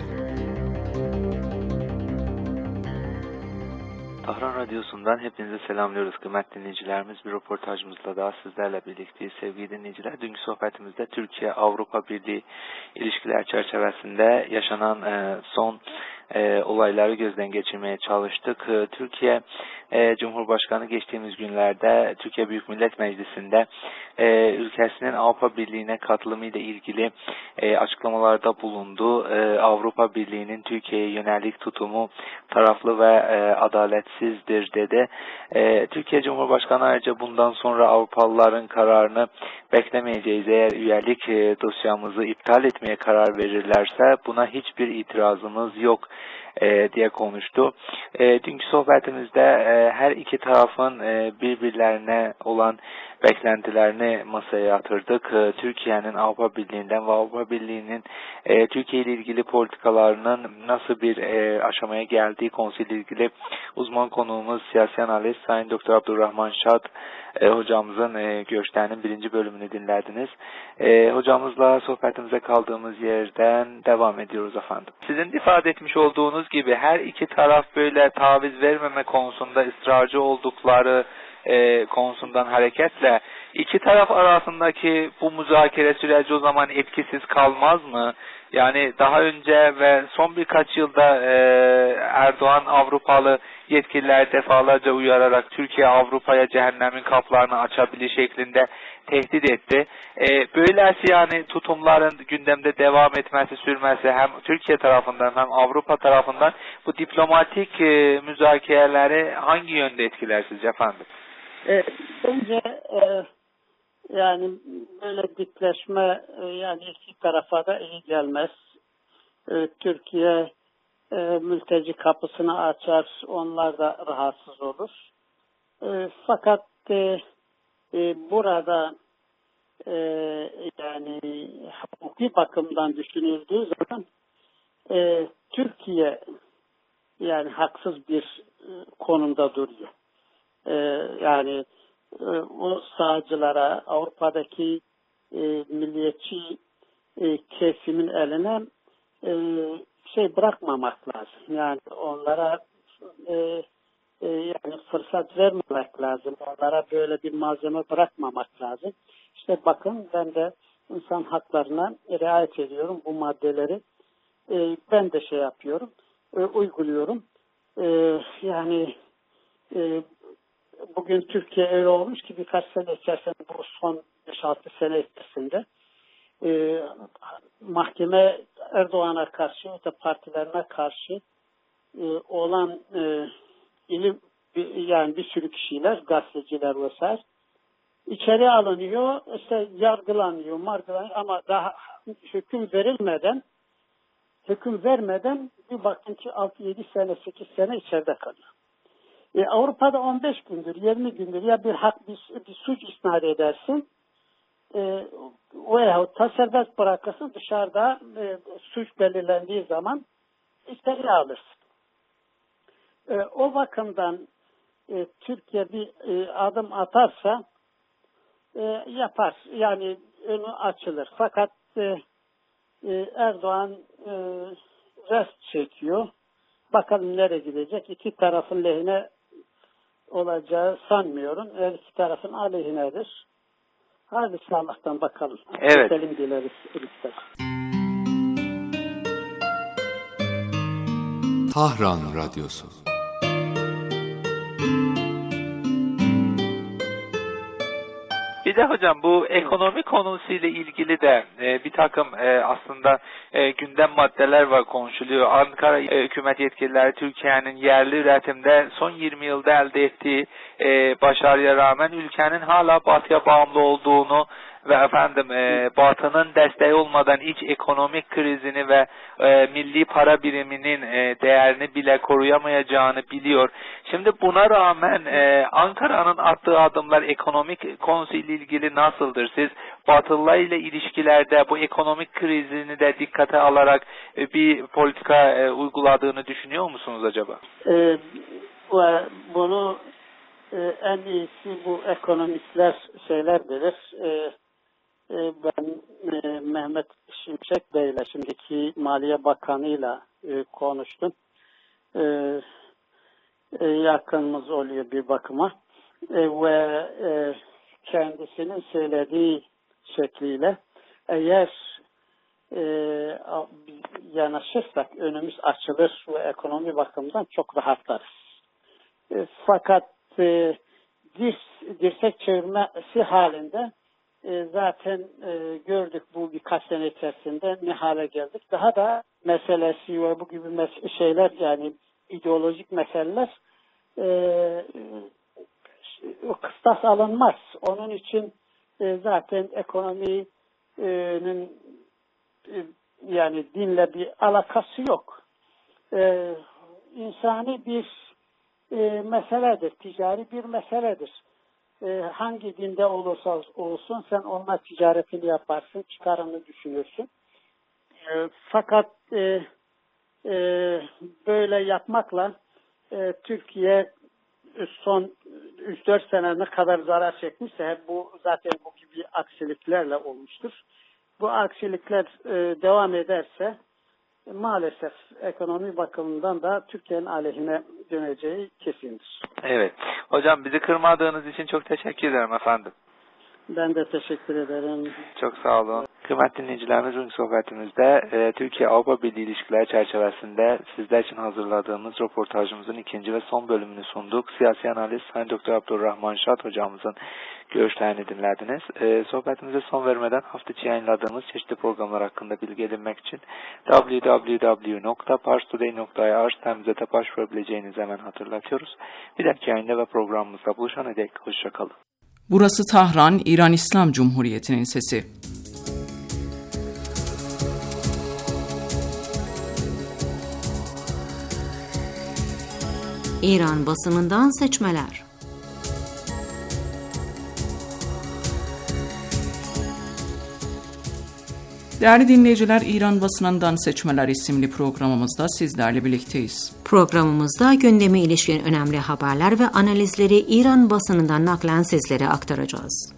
S12: Tahran Radyosu'ndan hepinize selamlıyoruz kıymetli dinleyicilerimiz. Bir röportajımızla daha sizlerle birlikteyiz sevgili dinleyiciler. Dünkü sohbetimizde Türkiye-Avrupa Birliği ilişkiler çerçevesinde yaşanan son olayları gözden geçirmeye çalıştık. Türkiye Cumhurbaşkanı geçtiğimiz günlerde Türkiye Büyük Millet Meclisi'nde ülkesinin Avrupa Birliği'ne katılımı ile ilgili açıklamalarda bulundu. Avrupa Birliği'nin Türkiye'ye yönelik tutumu taraflı ve adaletsizdir dedi. Türkiye Cumhurbaşkanı ayrıca bundan sonra Avrupalıların kararını beklemeyeceğiz. Eğer üyelik dosyamızı iptal etmeye karar verirlerse buna hiçbir itirazımız yok diye konuştu. Dünkü sohbetimizde her iki tarafın birbirlerine olan beklentilerini masaya yatırdık. Türkiye'nin Avrupa Birliği'nden ve Avrupa Birliği'nin Türkiye ile ilgili politikalarının nasıl bir aşamaya geldiği konusuyla ilgili uzman konuğumuz siyasi analist Sayın Dr. Abdurrahman Şad hocamızın görüşlerinin 1. bölümünü dinlediniz. Hocamızla sohbetimize kaldığımız yerden devam ediyoruz efendim. Sizin ifade etmiş olduğunuz gibi her iki taraf böyle taviz vermeme konusunda ısrarcı oldukları konusundan hareketle iki taraf arasındaki bu müzakere süreci o zaman etkisiz kalmaz mı? Yani daha önce ve son birkaç yılda Erdoğan Avrupalı yetkililer defalarca uyararak Türkiye Avrupa'ya cehennemin kapılarını açabilir şeklinde tehdit etti. Böylesi yani tutumların gündemde devam etmesi, sürmesi hem Türkiye tarafından hem Avrupa tarafından bu diplomatik müzakereleri hangi yönde etkiler sizce efendim?
S13: Bence yani böyle dikleşme yani iki tarafa da iyi gelmez. Türkiye mülteci kapısını açar, onlar da rahatsız olur. Fakat burada yani hukuki bakımdan düşünüldüğü zaman Türkiye yani haksız bir konumda duruyor. Yani o sağcılara, Avrupa'daki milliyetçi kesimin eline bırakmamak lazım. Yani onlara yani fırsat vermemek lazım. Onlara böyle bir malzeme bırakmamak lazım. İşte bakın ben de insan haklarına riayet ediyorum bu maddeleri. Ben de yapıyorum, uyguluyorum. Yani bugün Türkiye öyle olmuş ki birkaç sene içerisinde bu son 5-6 sene içerisinde mahkeme Erdoğan'a karşı ve partilerine karşı olan yani bir sürü kişiler, gazeteciler vesaire içeri alınıyor, işte yargılanıyor ama daha hüküm vermeden bir bakın ki 6-7 sene 8 sene içeride kalıyor. Avrupa'da 15 gündür, 20 gündür ya bir suç isnat edersin veyahut da serbest bırakırsın, dışarıda suç belirlendiği zaman içeri alırsın. O bakımdan Türkiye bir adım atarsa yapar. Yani önü açılır. Fakat Erdoğan rest çekiyor. Bakalım nereye gidecek. İki tarafın lehine olacağı sanmıyorum. Her iki tarafın aleyhinedir. Hadi Allah'tan bakalım.
S12: Evet.
S13: Selim dileriz.
S11: Tahran Radyosu.
S12: Bir de hocam bu ekonomi konusuyla ilgili de bir takım aslında gündem maddeler var, konuşuluyor. Ankara hükümet yetkilileri Türkiye'nin yerli üretimde son 20 yılda elde ettiği başarıya rağmen ülkenin hala batıya bağımlı olduğunu ve Batı'nın desteği olmadan iç ekonomik krizini ve milli para biriminin değerini bile koruyamayacağını biliyor. Şimdi buna rağmen Ankara'nın attığı adımlar ekonomik konusuyla ilgili nasıldır? Siz Batılılar ile ilişkilerde bu ekonomik krizini de dikkate alarak bir politika uyguladığını düşünüyor musunuz acaba?
S13: Bunu en iyisi bu ekonomistler şeyler bilir. Ben Mehmet Şimşek Bey ile şimdiki Maliye Bakanı'yla konuştum. Yakınımız oluyor bir bakıma. Ve kendisinin söylediği şekliyle eğer yanaşırsak önümüz açılır ve ekonomi bakımından çok rahatlarız. Fakat dirsek çevirmesi halinde zaten gördük bu birkaç sene içerisinde ne hale geldik. Daha da meselesi ve bu gibi şeyler yani ideolojik meseleler kıstas alınmaz. Onun için zaten ekonominin yani dinle bir alakası yok. İnsani bir meseledir, ticari bir meseledir. Hangi dinde olursa olsun sen onunla ticaretini yaparsın, çıkarını düşünürsün. Fakat böyle yapmakla Türkiye son 3-4 sene ne kadar zarar çekmişse hep bu zaten bu gibi aksiliklerle olmuştur. Bu aksilikler devam ederse maalesef ekonomi bakımından da Türkiye'nin aleyhine döneceği kesindir.
S12: Evet. Hocam bizi kırmadığınız için çok teşekkür ederim efendim.
S13: Ben de teşekkür ederim.
S12: Çok sağ olun. Kıymetli dinleyicilerimiz, bugün sohbetimizde Türkiye-Avrupa Birliği ilişkiler çerçevesinde sizler için hazırladığımız röportajımızın ikinci ve son bölümünü sunduk. Siyasi analist Sayın Dr. Abdurrahman Şat hocamızın görüşlerini dinlediniz. Sohbetimize son vermeden hafta içi yayınladığımız çeşitli programlar hakkında bilgi edinmek için www.parstoday.ir sitemize başvurabileceğinizi hemen hatırlatıyoruz. Bir dahaki yayında ve programımızda buluşana dek hoşçakalın.
S3: Burası Tahran, İran İslam Cumhuriyeti'nin sesi.
S1: İran basınından seçmeler.
S3: Değerli dinleyiciler, İran basınından seçmeler isimli programımızda sizlerle birlikteyiz.
S1: Programımızda gündeme ilişkin önemli haberler ve analizleri İran basınından naklen sizlere aktaracağız.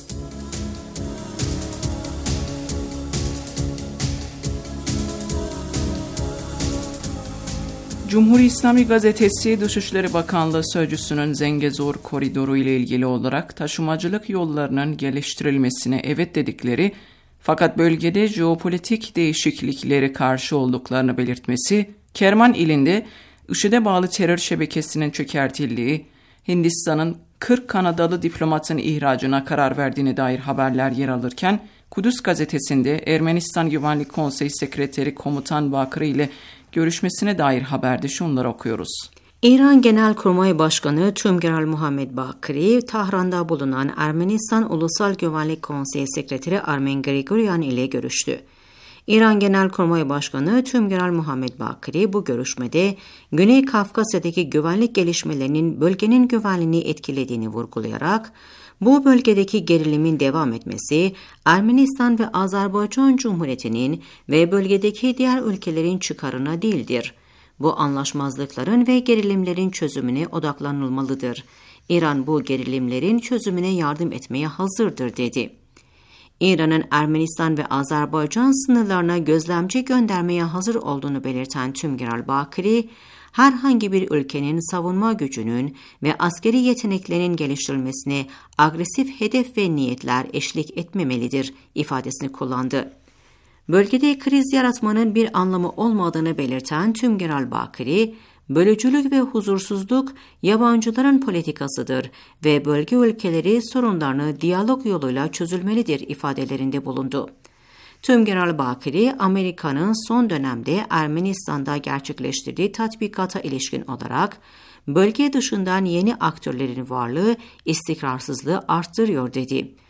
S3: Cumhuri İslami Gazetesi, Dışişleri Bakanlığı Sözcüsü'nün Zengezur koridoru ile ilgili olarak taşımacılık yollarının geliştirilmesine evet dedikleri fakat bölgede jeopolitik değişiklikleri karşı olduklarını belirtmesi, Kerman ilinde IŞİD'e bağlı terör şebekesinin çökertildiği, Hindistan'ın 40 Kanadalı diplomatın ihracına karar verdiğine dair haberler yer alırken, Kudüs gazetesinde Ermenistan Güvenlik Konseyi Sekreteri Komutan Bakri ile görüşmesine dair haberde şunları okuyoruz.
S1: İran Genelkurmay Başkanı Tümgeral Muhammed Bakri, Tahran'da bulunan Ermenistan Ulusal Güvenlik Konseyi Sekreteri Armen Grigoryan ile görüştü. İran Genelkurmay Başkanı Tümgeral Muhammed Bakri bu görüşmede Güney Kafkasya'daki güvenlik gelişmelerinin bölgenin güvenliğini etkilediğini vurgulayarak, bu bölgedeki gerilimin devam etmesi, Ermenistan ve Azerbaycan Cumhuriyeti'nin ve bölgedeki diğer ülkelerin çıkarına değildir. Bu anlaşmazlıkların ve gerilimlerin çözümüne odaklanılmalıdır. İran bu gerilimlerin çözümüne yardım etmeye hazırdır dedi. İran'ın Ermenistan ve Azerbaycan sınırlarına gözlemci göndermeye hazır olduğunu belirten Tümgeral Bakri, herhangi bir ülkenin savunma gücünün ve askeri yeteneklerinin geliştirilmesine agresif hedef ve niyetler eşlik etmemelidir ifadesini kullandı. Bölgede kriz yaratmanın bir anlamı olmadığını belirten Tümgeral Bakri, bölücülük ve huzursuzluk yabancıların politikasıdır ve bölge ülkeleri sorunlarını diyalog yoluyla çözülmelidir ifadelerinde bulundu. Tümgeral Bakri, Amerika'nın son dönemde Ermenistan'da gerçekleştirdiği tatbikata ilişkin olarak, bölge dışından yeni aktörlerin varlığı istikrarsızlığı arttırıyor dedi.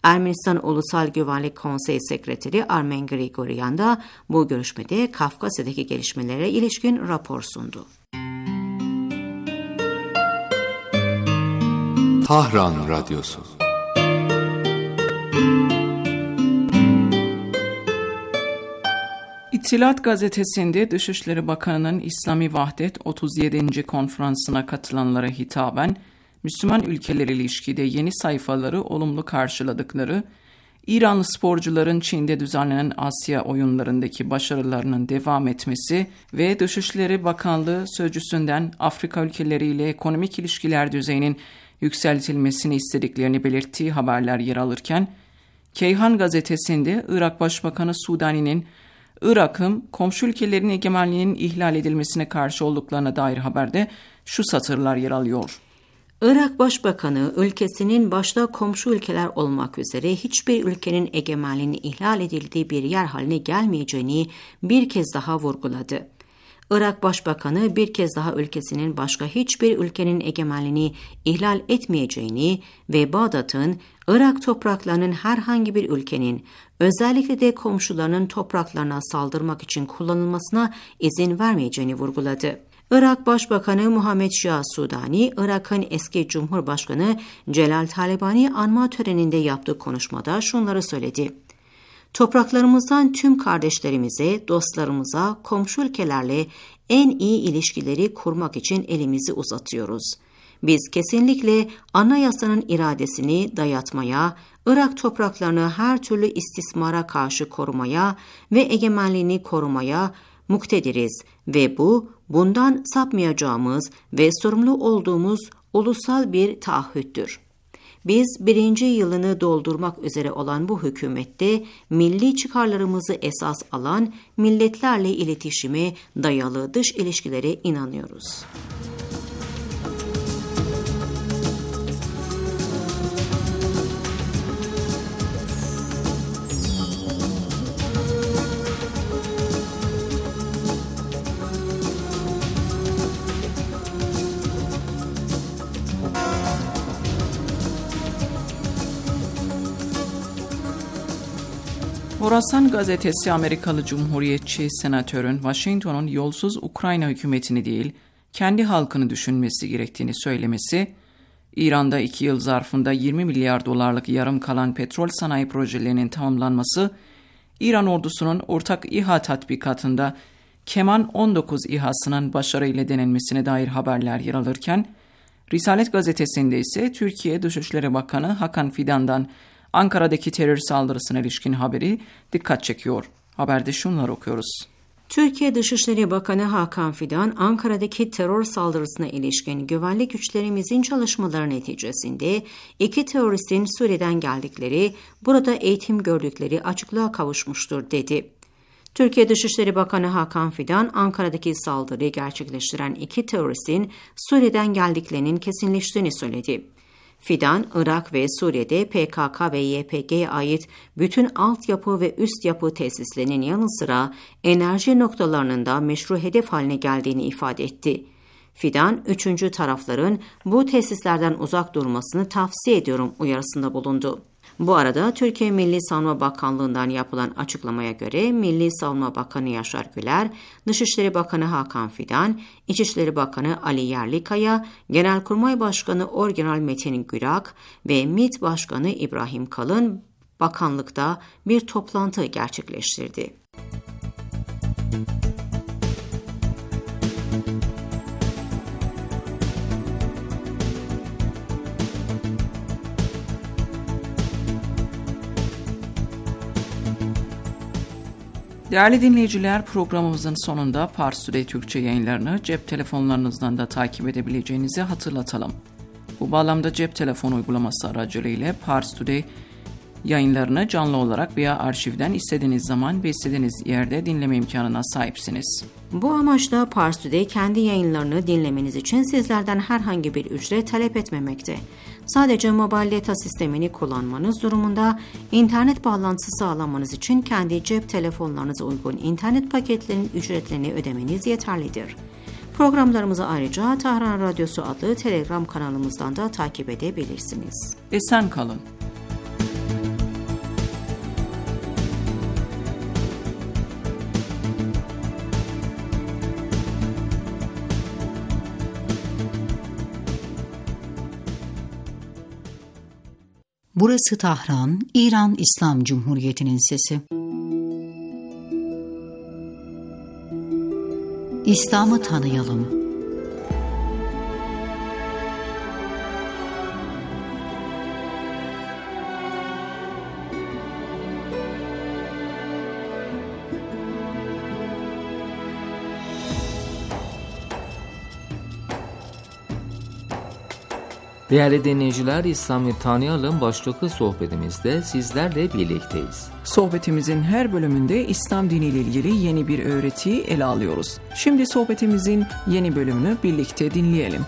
S1: Ermenistan Ulusal Güvenlik Konseyi Sekreteri Armen Grigoryan da bu görüşmede Kafkasya'daki gelişmelere ilişkin rapor sundu.
S11: Tahran Radyosu.
S3: İttilat gazetesinde Dışişleri Bakanı'nın İslami Vahdet 37. konferansına katılanlara hitaben Müslüman ülkeler ilişkide yeni sayfaları olumlu karşıladıkları, İranlı sporcuların Çin'de düzenlenen Asya oyunlarındaki başarılarının devam etmesi ve Dışişleri Bakanlığı sözcüsünden Afrika ülkeleriyle ekonomik ilişkiler düzeyinin yükseltilmesini istediklerini belirttiği haberler yer alırken, Keyhan gazetesinde Irak Başbakanı Sudani'nin Irak'ın komşu ülkelerin egemenliğinin ihlal edilmesine karşı olduklarına dair haberde şu satırlar yer alıyor.
S1: Irak Başbakanı ülkesinin başta komşu ülkeler olmak üzere hiçbir ülkenin egemenliğinin ihlal edildiği bir yer haline gelmeyeceğini bir kez daha vurguladı. Irak Başbakanı bir kez daha ülkesinin başka hiçbir ülkenin egemenliğini ihlal etmeyeceğini ve Bağdat'ın Irak topraklarının herhangi bir ülkenin, özellikle de komşularının topraklarına saldırmak için kullanılmasına izin vermeyeceğini vurguladı. Irak Başbakanı Muhammed Şia Sudani, Irak'ın eski Cumhurbaşkanı Celal Talabani anma töreninde yaptığı konuşmada şunları söyledi. Topraklarımızdan tüm kardeşlerimize, dostlarımıza, komşu ülkelerle en iyi ilişkileri kurmak için elimizi uzatıyoruz. Biz kesinlikle anayasanın iradesini dayatmaya, Irak topraklarını her türlü istismara karşı korumaya ve egemenliğini korumaya muktediriz ve bundan sapmayacağımız ve sorumlu olduğumuz ulusal bir taahhüttür. Biz 1. yılını doldurmak üzere olan bu hükümette milli çıkarlarımızı esas alan milletlerle iletişime dayalı dış ilişkilere inanıyoruz.
S3: Horasan gazetesi Amerikalı Cumhuriyetçi senatörün Washington'un yolsuz Ukrayna hükümetini değil, kendi halkını düşünmesi gerektiğini söylemesi, İran'da 2 yıl zarfında 20 milyar dolarlık yarım kalan petrol sanayi projelerinin tamamlanması, İran ordusunun ortak İHA tatbikatında Keman 19 İHA'sının başarıyla denenmesine dair haberler yer alırken, Risalet gazetesinde ise Türkiye Dışişleri Bakanı Hakan Fidan'dan Ankara'daki terör saldırısına ilişkin haberi dikkat çekiyor. Haberde şunları okuyoruz.
S1: Türkiye Dışişleri Bakanı Hakan Fidan, Ankara'daki terör saldırısına ilişkin güvenlik güçlerimizin çalışmaları neticesinde 2 teröristin Suriye'den geldikleri, burada eğitim gördükleri açıklığa kavuşmuştur dedi. Türkiye Dışişleri Bakanı Hakan Fidan, Ankara'daki saldırıyı gerçekleştiren 2 teröristin Suriye'den geldiklerinin kesinleştiğini söyledi. Fidan, Irak ve Suriye'de PKK ve YPG'ye ait bütün altyapı ve üst yapı tesislerinin yanı sıra enerji noktalarının da meşru hedef haline geldiğini ifade etti. Fidan, 3. tarafların bu tesislerden uzak durmasını tavsiye ediyorum uyarısında bulundu. Bu arada Türkiye Milli Savunma Bakanlığı'ndan yapılan açıklamaya göre Milli Savunma Bakanı Yaşar Güler, Dışişleri Bakanı Hakan Fidan, İçişleri Bakanı Ali Yerlikaya, Genelkurmay Başkanı Orgeneral Metin Gürak ve MİT Başkanı İbrahim Kalın bakanlıkta bir toplantı gerçekleştirdi.
S3: Değerli dinleyiciler, programımızın sonunda Pars Today Türkçe yayınlarını cep telefonlarınızdan da takip edebileceğinizi hatırlatalım. Bu bağlamda cep telefonu uygulaması aracılığıyla Pars Today yayınlarını canlı olarak veya arşivden istediğiniz zaman ve istediğiniz yerde dinleme imkanına sahipsiniz.
S1: Bu amaçla Pars Today kendi yayınlarını dinlemeniz için sizlerden herhangi bir ücret talep etmemekte. Sadece mobil data sistemini kullanmanız durumunda internet bağlantısı sağlamanız için kendi cep telefonlarınıza uygun internet paketlerinin ücretlerini ödemeniz yeterlidir. Programlarımızı ayrıca Tahran Radyosu adlı Telegram kanalımızdan da takip edebilirsiniz.
S3: Esen kalın.
S5: Burası Tahran, İran İslam Cumhuriyeti'nin sesi. İslam'ı tanıyalım.
S4: Değerli dinleyiciler, İslam'ı tanıyalım başlıklı sohbetimizde sizlerle birlikteyiz.
S3: Sohbetimizin her bölümünde İslam diniyle ilgili yeni bir öğretiyi ele alıyoruz. Şimdi sohbetimizin yeni bölümünü birlikte dinleyelim.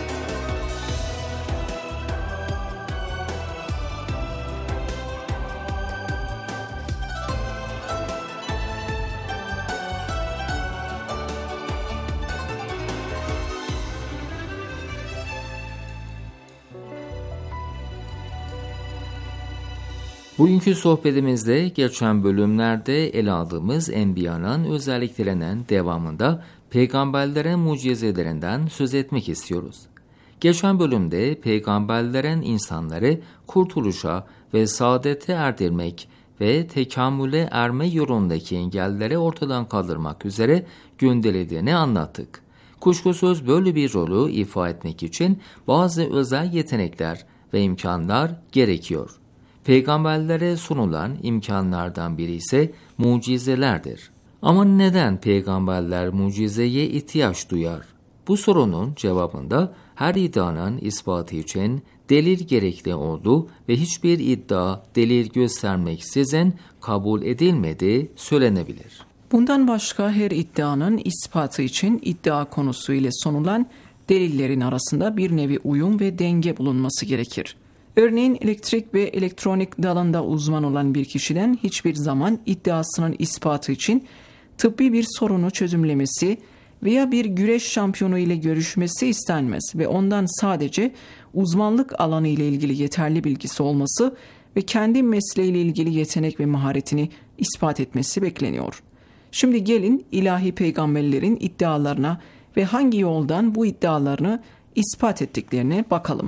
S4: Bugünkü sohbetimizde geçen bölümlerde ele aldığımız Enbiya'nın özelliklerinin devamında peygamberlerin mucizelerinden söz etmek istiyoruz. Geçen bölümde peygamberlerin insanları kurtuluşa ve saadete erdirmek ve tekamüle erme yolundaki engelleri ortadan kaldırmak üzere gönderildiğini anlattık. Kuşkusuz böyle bir rolü ifa etmek için bazı özel yetenekler ve imkanlar gerekiyor. Peygamberlere sunulan imkanlardan biri ise mucizelerdir. Ama neden peygamberler mucizeye ihtiyaç duyar? Bu sorunun cevabında her iddianın ispatı için delil gerekli olduğu ve hiçbir iddia delil göstermeksizin kabul edilmediği söylenebilir.
S3: Bundan başka her iddianın ispatı için iddia konusu ile sunulan delillerin arasında bir nevi uyum ve denge bulunması gerekir. Örneğin elektrik ve elektronik dalında uzman olan bir kişiden hiçbir zaman iddiasının ispatı için tıbbi bir sorunu çözümlemesi veya bir güreş şampiyonu ile görüşmesi istenmez ve ondan sadece uzmanlık alanı ile ilgili yeterli bilgisi olması ve kendi mesleğiyle ilgili yetenek ve maharetini ispat etmesi bekleniyor. Şimdi gelin ilahi peygamberlerin iddialarına ve hangi yoldan bu iddialarını ispat ettiklerine bakalım.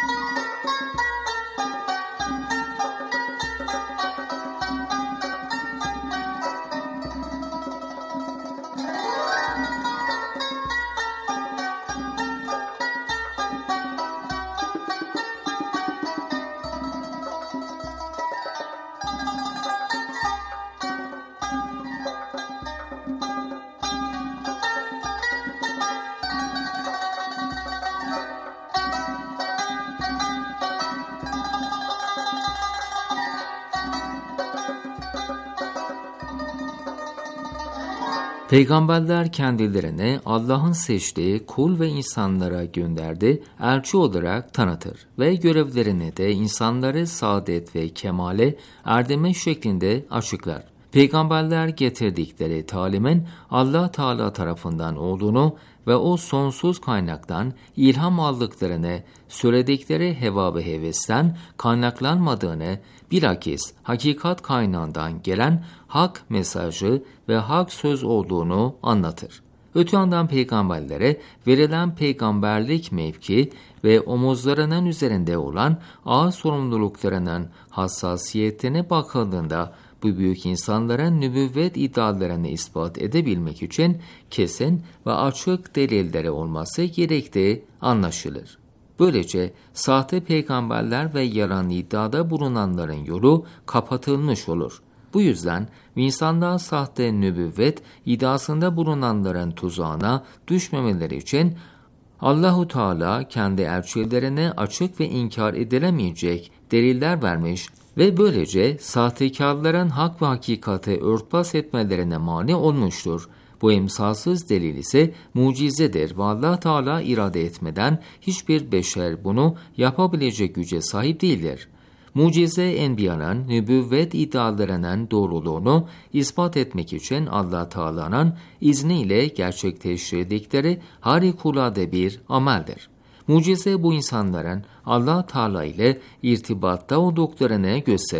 S4: Peygamberler kendilerine Allah'ın seçtiği kul ve insanlara gönderdiği elçi olarak tanıtır ve görevlerini de insanları saadet ve kemale erdeme şeklinde açıklar. Peygamberler getirdikleri talimin Allah Teala tarafından olduğunu ve o sonsuz kaynaktan ilham aldıklarını, söyledikleri heva ve hevesten kaynaklanmadığını, bilakis hakikat kaynağından gelen hak mesajı ve hak söz olduğunu anlatır. Öte yandan peygamberlere verilen peygamberlik mevki ve omuzlarının üzerinde olan ağır sorumluluklarının hassasiyetine bakıldığında bu büyük insanların nübüvvet iddialarını ispat edebilmek için kesin ve açık delilleri olması gerektiği anlaşılır. Böylece sahte peygamberler ve yalan iddiada bulunanların yolu kapatılmış olur. Bu yüzden insanlar sahte nübüvvet iddiasında bulunanların tuzağına düşmemeleri için Allahu Teala kendi elçilerine açık ve inkar edilemeyecek deliller vermiş ve böylece sahtekarların hak ve hakikati örtbas etmelerine mani olmuştur. Bu emsalsız delil ise mucizedir ve Allah Teala irade etmeden hiçbir beşer bunu yapabilecek güce sahip değildir. Mucize Enbiya'nın nübüvvet iddialarının doğruluğunu ispat etmek için Allah Teala'nın izniyle gerçekleştirdikleri harikulade bir ameldir. Mucize bu insanların Allah Teala ile irtibatta olduklarını gösterir.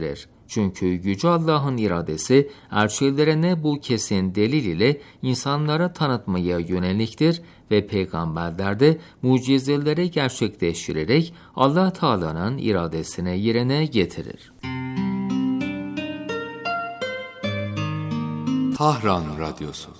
S4: Çünkü Yüce Allah'ın iradesi elçilerine bu kesin delil ile insanlara tanıtmaya yöneliktir ve peygamberler de mucizeleri gerçekleştirerek Allah Teala'nın iradesini yerine getirir.
S11: Tahran Radyosu.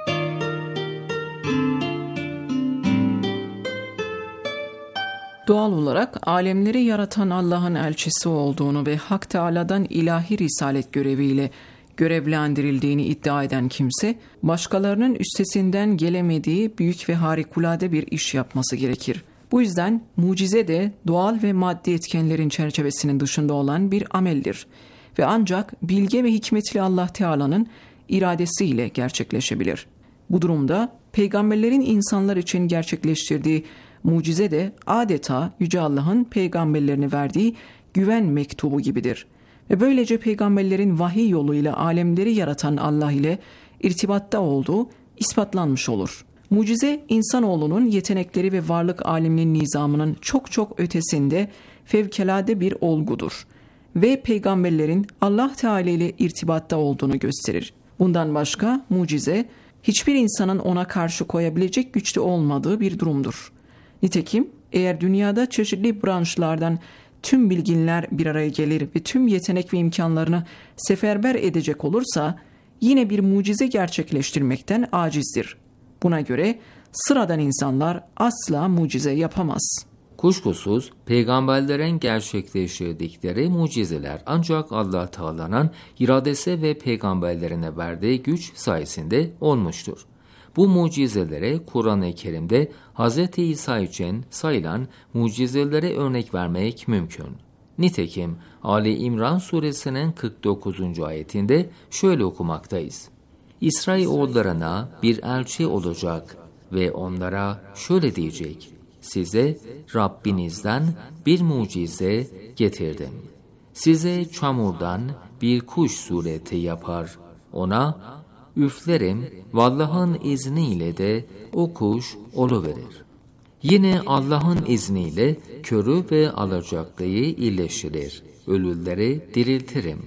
S3: Doğal olarak alemleri yaratan Allah'ın elçisi olduğunu ve Hak Teâlâ'dan ilahi risalet göreviyle görevlendirildiğini iddia eden kimse, başkalarının üstesinden gelemediği büyük ve harikulade bir iş yapması gerekir. Bu yüzden mucize de doğal ve maddi etkenlerin çerçevesinin dışında olan bir ameldir ve ancak bilge ve hikmetli Allah Teala'nın iradesiyle gerçekleşebilir. Bu durumda peygamberlerin insanlar için gerçekleştirdiği mucize de adeta Yüce Allah'ın peygamberlerine verdiği güven mektubu gibidir. Ve böylece peygamberlerin vahiy yoluyla alemleri yaratan Allah ile irtibatta olduğu ispatlanmış olur. Mucize, insanoğlunun yetenekleri ve varlık aleminin nizamının çok çok ötesinde fevkalade bir olgudur. Ve peygamberlerin Allah Teala ile irtibatta olduğunu gösterir. Bundan başka mucize, hiçbir insanın ona karşı koyabilecek güçte olmadığı bir durumdur. Nitekim eğer dünyada çeşitli branşlardan tüm bilginler bir araya gelir ve tüm yetenek ve imkanlarını seferber edecek olursa yine bir mucize gerçekleştirmekten acizdir. Buna göre sıradan insanlar asla mucize yapamaz.
S4: Kuşkusuz peygamberlerin gerçekleştirdikleri mucizeler ancak Allah Teala'nın iradesi ve peygamberlerine verdiği güç sayesinde olmuştur. Bu mucizelere Kur'an-ı Kerim'de Hz. İsa için sayılan mucizelere örnek vermek mümkün. Nitekim Ali İmran suresinin 49. ayetinde şöyle okumaktayız. İsrailoğullarına bir elçi olacak ve onlara şöyle diyecek. Size Rabbinizden bir mucize getirdim. Size çamurdan bir kuş sureti yapar. Ona üflerim, Allah'ın izniyle de o kuş oluverir. Yine Allah'ın izniyle körü ve alacaklıyı iyileştirir. Ölüleri diriltirim.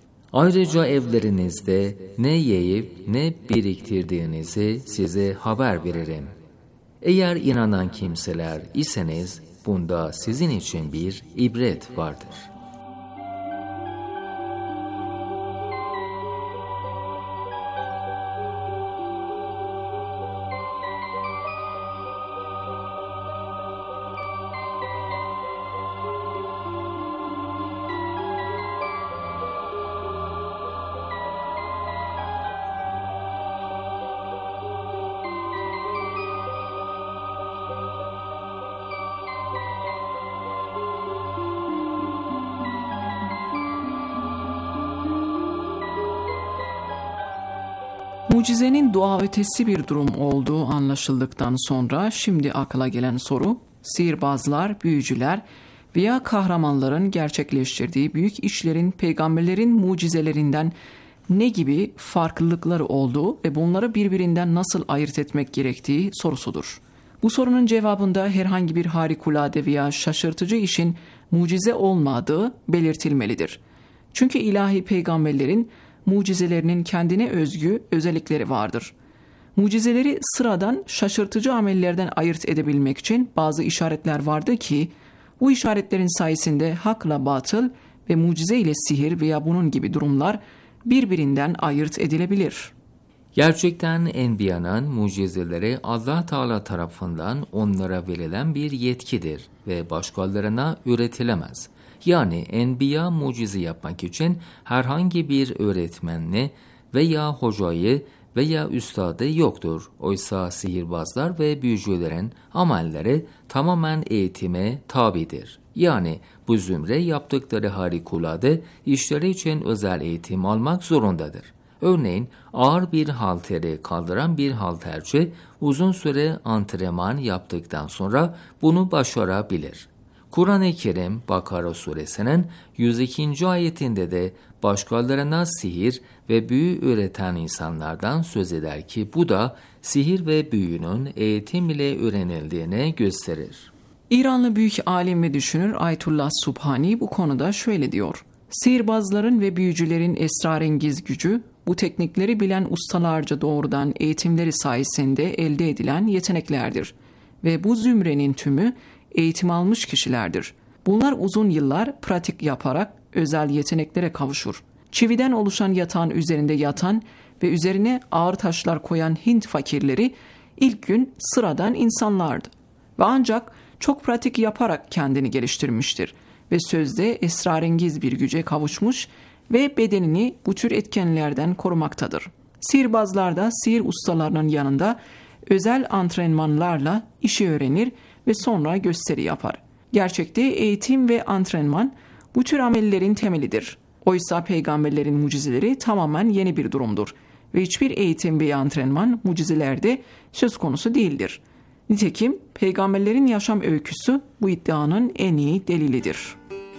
S4: Ayrıca evlerinizde ne yiyip ne biriktirdiğinizi size haber veririm. Eğer inanan kimseler iseniz bunda sizin için bir ibret vardır.
S3: Mucizenin dua ötesi bir durum olduğu anlaşıldıktan sonra şimdi akla gelen soru, sihirbazlar, büyücüler veya kahramanların gerçekleştirdiği büyük işlerin peygamberlerin mucizelerinden ne gibi farklılıkları olduğu ve bunları birbirinden nasıl ayırt etmek gerektiği sorusudur. Bu sorunun cevabında herhangi bir harikulade veya şaşırtıcı işin mucize olmadığı belirtilmelidir. Çünkü ilahi peygamberlerin mucizelerinin kendine özgü özellikleri vardır. Mucizeleri sıradan şaşırtıcı amellerden ayırt edebilmek için bazı işaretler vardır ki, bu işaretlerin sayesinde hakla batıl ve mucize ile sihir veya bunun gibi durumlar birbirinden ayırt edilebilir.
S4: Gerçekten Enbiya'nın mucizeleri Allah Teala tarafından onlara verilen bir yetkidir ve başkalarına öğretilemez. Yani Enbiya mucize yapmak için herhangi bir öğretmenini veya hocayı veya üstadı yoktur. Oysa sihirbazlar ve büyücülerin amelleri tamamen eğitime tabidir. Yani bu zümre yaptıkları harikulade işleri için özel eğitim almak zorundadır. Örneğin ağır bir halteri kaldıran bir halterci uzun süre antrenman yaptıktan sonra bunu başarabilir. Kur'an-ı Kerim Bakara suresinin 102. ayetinde de başkalarına sihir ve büyü öğreten insanlardan söz eder ki bu da sihir ve büyünün eğitim ile öğrenildiğini gösterir.
S3: İranlı büyük alim ve düşünür Ayetullah Subhani bu konuda şöyle diyor. Sihirbazların ve büyücülerin esrarengiz gücü, bu teknikleri bilen ustalarca doğrudan eğitimleri sayesinde elde edilen yeteneklerdir. Ve bu zümrenin tümü eğitim almış kişilerdir. Bunlar uzun yıllar pratik yaparak özel yeteneklere kavuşur. Çividen oluşan yatağın üzerinde yatan ve üzerine ağır taşlar koyan Hint fakirleri ilk gün sıradan insanlardı. Ve ancak çok pratik yaparak kendini geliştirmiştir ve sözde esrarengiz bir güce kavuşmuş ve bedenini bu tür etkenlerden korumaktadır. Sihirbazlar da sihir ustalarının yanında özel antrenmanlarla işi öğrenir ve sonra gösteri yapar. Gerçekte eğitim ve antrenman bu tür amellerin temelidir. Oysa peygamberlerin mucizeleri tamamen yeni bir durumdur ve hiçbir eğitim ve antrenman mucizelerde söz konusu değildir. Nitekim peygamberlerin yaşam öyküsü bu iddianın en iyi delilidir.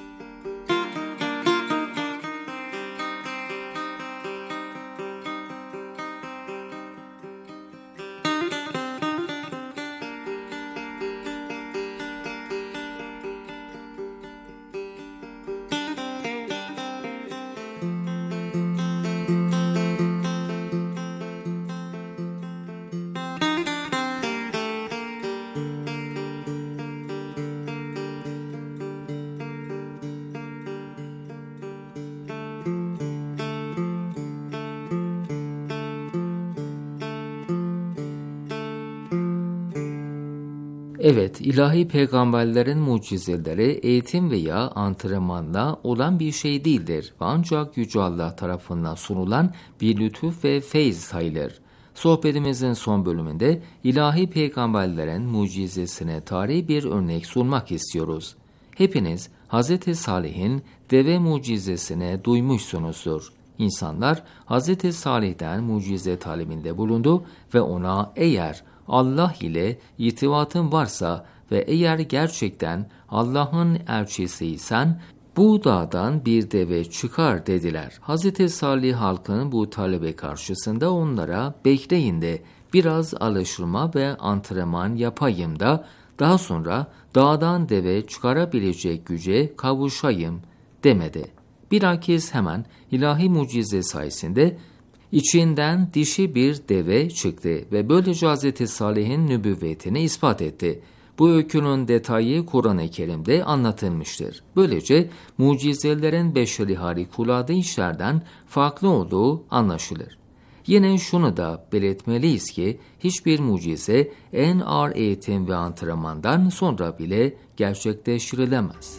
S4: Evet, ilahi peygamberlerin mucizeleri eğitim veya antrenmanla olan bir şey değildir ve ancak Yüce Allah tarafından sunulan bir lütuf ve feyz sayılır. Sohbetimizin son bölümünde ilahi peygamberlerin mucizesine tarihi bir örnek sunmak istiyoruz. Hepiniz Hz. Salih'in deve mucizesini duymuşsunuzdur. İnsanlar Hz. Salih'ten mucize talebinde bulundu ve ona eğer Allah ile irtibatın varsa ve eğer gerçekten Allah'ın elçisiysen bu dağdan bir deve çıkar dediler. Hz. Salih halkın bu talebe karşısında onlara bekleyin de biraz alıştırma ve antrenman yapayım da daha sonra dağdan deve çıkarabilecek güce kavuşayım demedi. Bilakis hemen ilahi mucize sayesinde İçinden dişi bir deve çıktı ve böylece Hz. Salih'in nübüvvetini ispat etti. Bu öykünün detayı Kur'an-ı Kerim'de anlatılmıştır. Böylece mucizelerin beşeri harikulade işlerden farklı olduğu anlaşılır. Yine şunu da belirtmeliyiz ki hiçbir mucize en ağır eğitim ve antrenmandan sonra bile gerçekleştirilemez.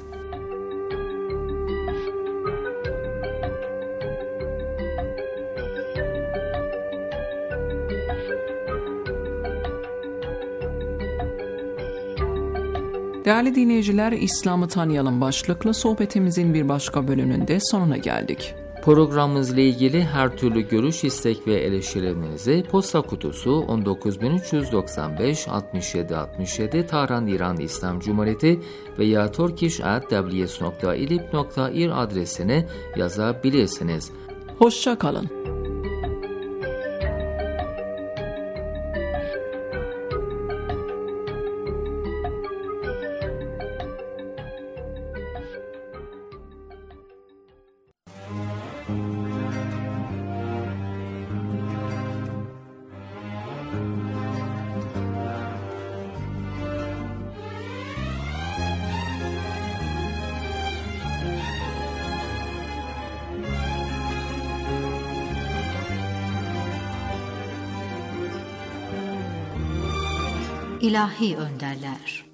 S3: Değerli dinleyiciler, İslam'ı tanıyalım başlıklı sohbetimizin bir başka bölümünde sonuna geldik.
S4: Programımızla ilgili her türlü görüş, istek ve eleştirilerinizi posta kutusu 19395 67 67 Tahran İran İslam Cumhuriyeti veya turkish@ws.ilip.ir adresine yazabilirsiniz.
S3: Hoşça kalın.
S5: İlahi önderler.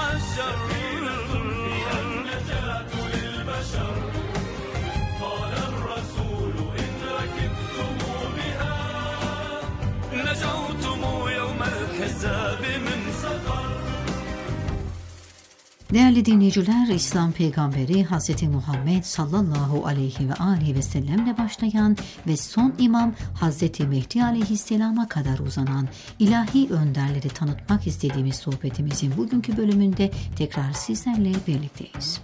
S2: قال
S5: Değerli dinleyiciler, İslam peygamberi Hz. Muhammed sallallahu aleyhi ve aleyhi ve sellemle başlayan ve son imam Hz. Mehdi aleyhisselama kadar uzanan ilahi önderleri tanıtmak istediğimiz sohbetimizin bugünkü bölümünde tekrar sizlerle birlikteyiz.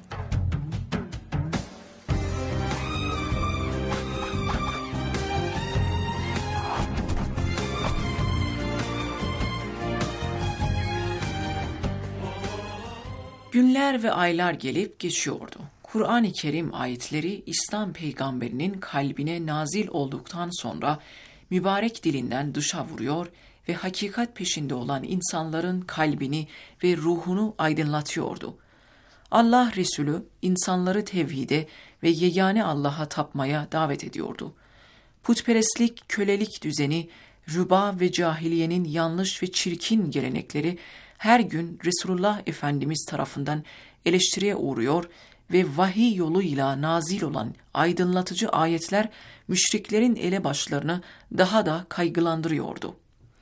S3: Günler ve aylar gelip geçiyordu. Kur'an-ı Kerim ayetleri İslam peygamberinin kalbine nazil olduktan sonra mübarek dilinden dışa vuruyor ve hakikat peşinde olan insanların kalbini ve ruhunu aydınlatıyordu. Allah Resulü insanları tevhide ve yegane Allah'a tapmaya davet ediyordu. Putperestlik, kölelik düzeni, rüba ve cahiliyenin yanlış ve çirkin gelenekleri her gün Resulullah Efendimiz tarafından eleştiriye uğruyor ve vahiy yoluyla nazil olan aydınlatıcı ayetler müşriklerin elebaşlarını daha da kaygılandırıyordu.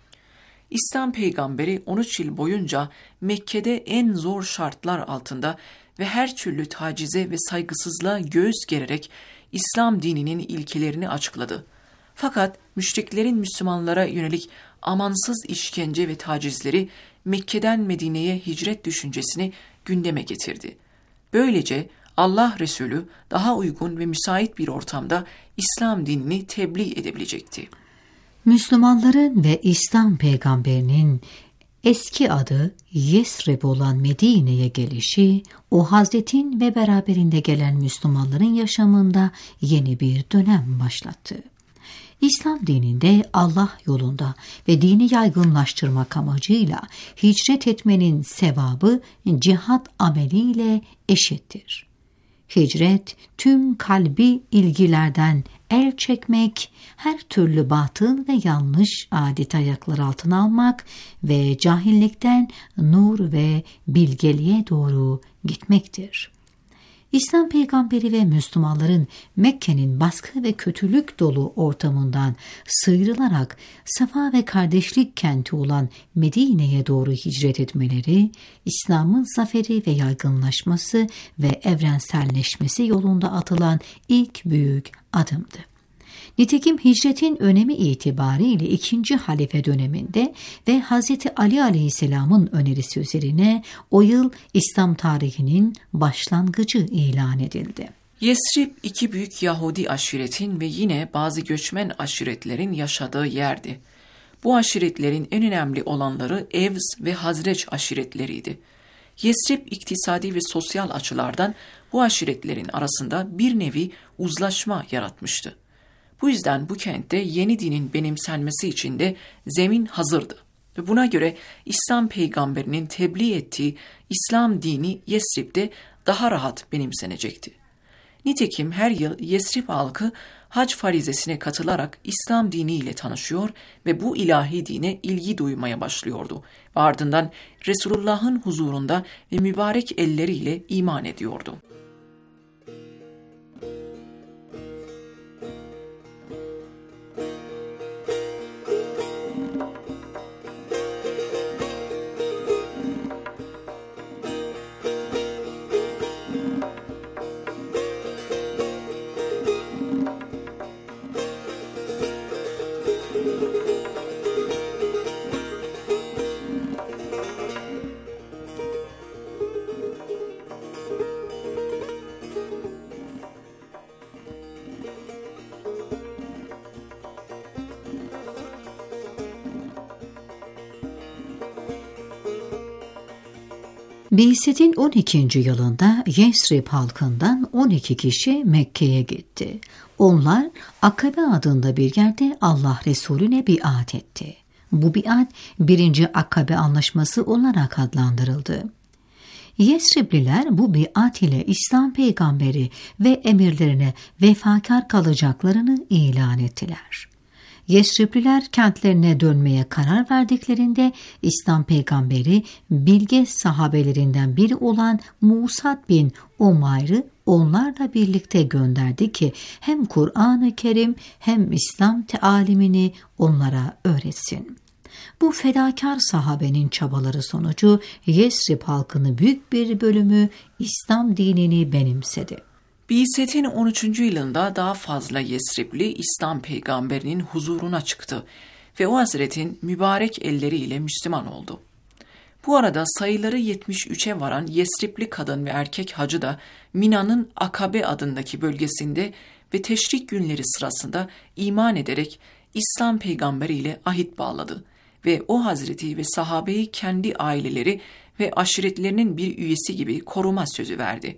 S3: İslam peygamberi 13 yıl boyunca Mekke'de en zor şartlar altında ve her türlü tacize ve saygısızlığa göğüs gererek İslam dininin ilkelerini açıkladı. Fakat müşriklerin Müslümanlara yönelik amansız işkence ve tacizleri Mekke'den Medine'ye hicret düşüncesini gündeme getirdi. Böylece Allah Resulü daha uygun ve müsait bir ortamda İslam dinini tebliğ edebilecekti.
S5: Müslümanların ve İslam peygamberinin eski adı Yesrib olan Medine'ye gelişi, o Hazretin ve beraberinde gelen Müslümanların yaşamında yeni bir dönem başlattı. İslam dininde Allah yolunda ve dini yaygınlaştırmak amacıyla hicret etmenin sevabı cihat ameliyle eşittir. Hicret, tüm kalbi ilgilerden el çekmek, her türlü batıl ve yanlış adet ayaklar altına almak ve cahillikten nur ve bilgeliğe doğru gitmektir. İslam peygamberi ve Müslümanların Mekke'nin baskı ve kötülük dolu ortamından sıyrılarak safa ve kardeşlik kenti olan Medine'ye doğru hicret etmeleri, İslam'ın zaferi ve yaygınlaşması ve evrenselleşmesi yolunda atılan ilk büyük adımdı. Nitekim hicretin önemi itibariyle 2. halife döneminde ve Hz. Ali aleyhisselamın önerisi üzerine o yıl İslam tarihinin başlangıcı ilan edildi.
S3: Yesrib 2 büyük Yahudi aşiretin ve yine bazı göçmen aşiretlerin yaşadığı yerdi. Bu aşiretlerin en önemli olanları Evs ve Hazreç aşiretleriydi. Yesrib iktisadi ve sosyal açılardan bu aşiretlerin arasında bir nevi uzlaşma yaratmıştı. Bu yüzden bu kentte yeni dinin benimsenmesi için de zemin hazırdı. Ve buna göre İslam peygamberinin tebliğ ettiği İslam dini Yesrib'de daha rahat benimsenecekti. Nitekim her yıl Yesrib halkı hac farizesine katılarak İslam diniyle tanışıyor ve bu ilahi dine ilgi duymaya başlıyordu. Ve ardından Resulullah'ın huzurunda ve mübarek elleriyle iman ediyordu.
S5: Bi'setin 12. yılında Yesrib halkından 12 kişi Mekke'ye gitti. Onlar Akabe adında bir yerde Allah Resulüne biat etti. Bu biat 1. Akabe Anlaşması olarak adlandırıldı. Yesribliler bu biat ile İslam peygamberi ve emirlerine vefakar kalacaklarını ilan ettiler. Yesribliler kentlerine dönmeye karar verdiklerinde İslam peygamberi bilge sahabelerinden biri olan Musad bin Umayr'ı onlarla birlikte gönderdi ki hem Kur'an-ı Kerim hem İslam tealimini onlara öğretsin. Bu fedakar sahabenin çabaları sonucu Yesrib halkının büyük bir bölümü İslam dinini benimsedi.
S3: Bi'setin 13. yılında daha fazla Yesribli İslam peygamberinin huzuruna çıktı ve o hazretin mübarek elleriyle Müslüman oldu. Bu arada sayıları 73'e varan Yesribli kadın ve erkek hacı da Mina'nın Akabe adındaki bölgesinde ve teşrik günleri sırasında iman ederek İslam peygamberiyle ahit bağladı ve o hazreti ve sahabeyi kendi aileleri ve aşiretlerinin bir üyesi gibi koruma sözü verdi.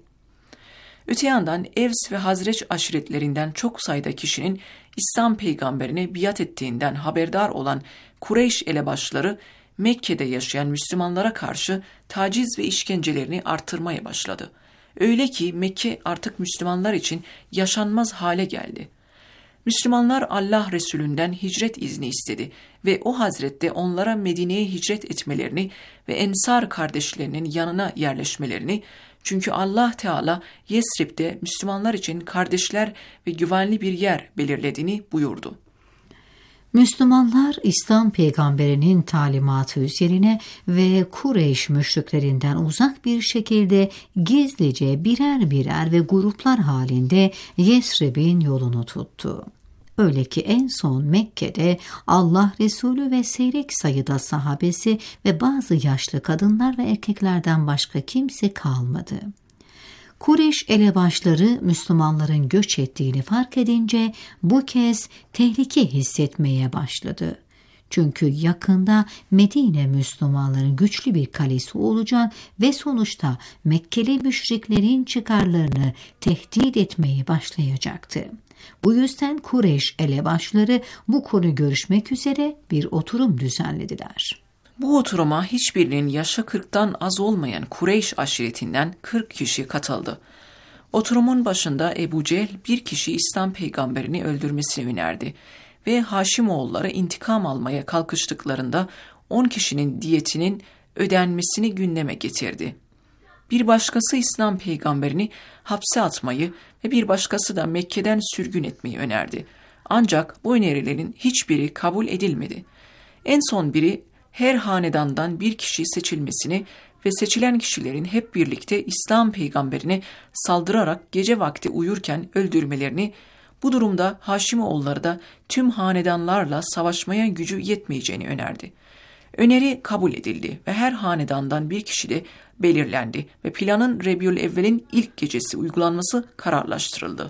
S3: Öte yandan Evs ve Hazreç aşiretlerinden çok sayıda kişinin İslam peygamberine biat ettiğinden haberdar olan Kureyş elebaşları Mekke'de yaşayan Müslümanlara karşı taciz ve işkencelerini artırmaya başladı. Öyle ki Mekke artık Müslümanlar için yaşanmaz hale geldi. Müslümanlar Allah Resulü'nden hicret izni istedi ve o hazrette onlara Medine'ye hicret etmelerini ve Ensar kardeşlerinin yanına yerleşmelerini, çünkü Allah Teala Yesrib'de Müslümanlar için kardeşler ve güvenli bir yer belirlediğini buyurdu.
S5: Müslümanlar İslam peygamberinin talimatı üzerine ve Kureyş müşriklerinden uzak bir şekilde gizlice birer birer ve gruplar halinde Yesrib'in yolunu tuttu. Öyle ki en son Mekke'de Allah Resulü ve seyrek sayıda sahabesi ve bazı yaşlı kadınlar ve erkeklerden başka kimse kalmadı. Kureyş elebaşları Müslümanların göç ettiğini fark edince bu kez tehlike hissetmeye başladı. Çünkü yakında Medine Müslümanların güçlü bir kalesi olacak ve sonuçta Mekkeli müşriklerin çıkarlarını tehdit etmeye başlayacaktı. Bu yüzden Kureyş elebaşları bu konu görüşmek üzere bir oturum düzenlediler.
S3: Bu oturuma hiçbirinin yaşı 40'tan az olmayan Kureyş aşiretinden 40 kişi katıldı. Oturumun başında Ebu Cehil bir kişi İslam peygamberini öldürmesini önerdi ve Haşimoğulları intikam almaya kalkıştıklarında 10 kişinin diyetinin ödenmesini gündeme getirdi. Bir başkası İslam peygamberini hapse atmayı ve bir başkası da Mekke'den sürgün etmeyi önerdi. Ancak bu önerilerin hiçbiri kabul edilmedi. En son biri her hanedandan bir kişi seçilmesini ve seçilen kişilerin hep birlikte İslam peygamberine saldırarak gece vakti uyurken öldürmelerini, bu durumda Haşimoğulları da tüm hanedanlarla savaşmaya gücü yetmeyeceğini önerdi. Öneri kabul edildi ve her hanedandan bir kişi de belirlendi ve planın Rebiülevvel'in ilk gecesi uygulanması kararlaştırıldı.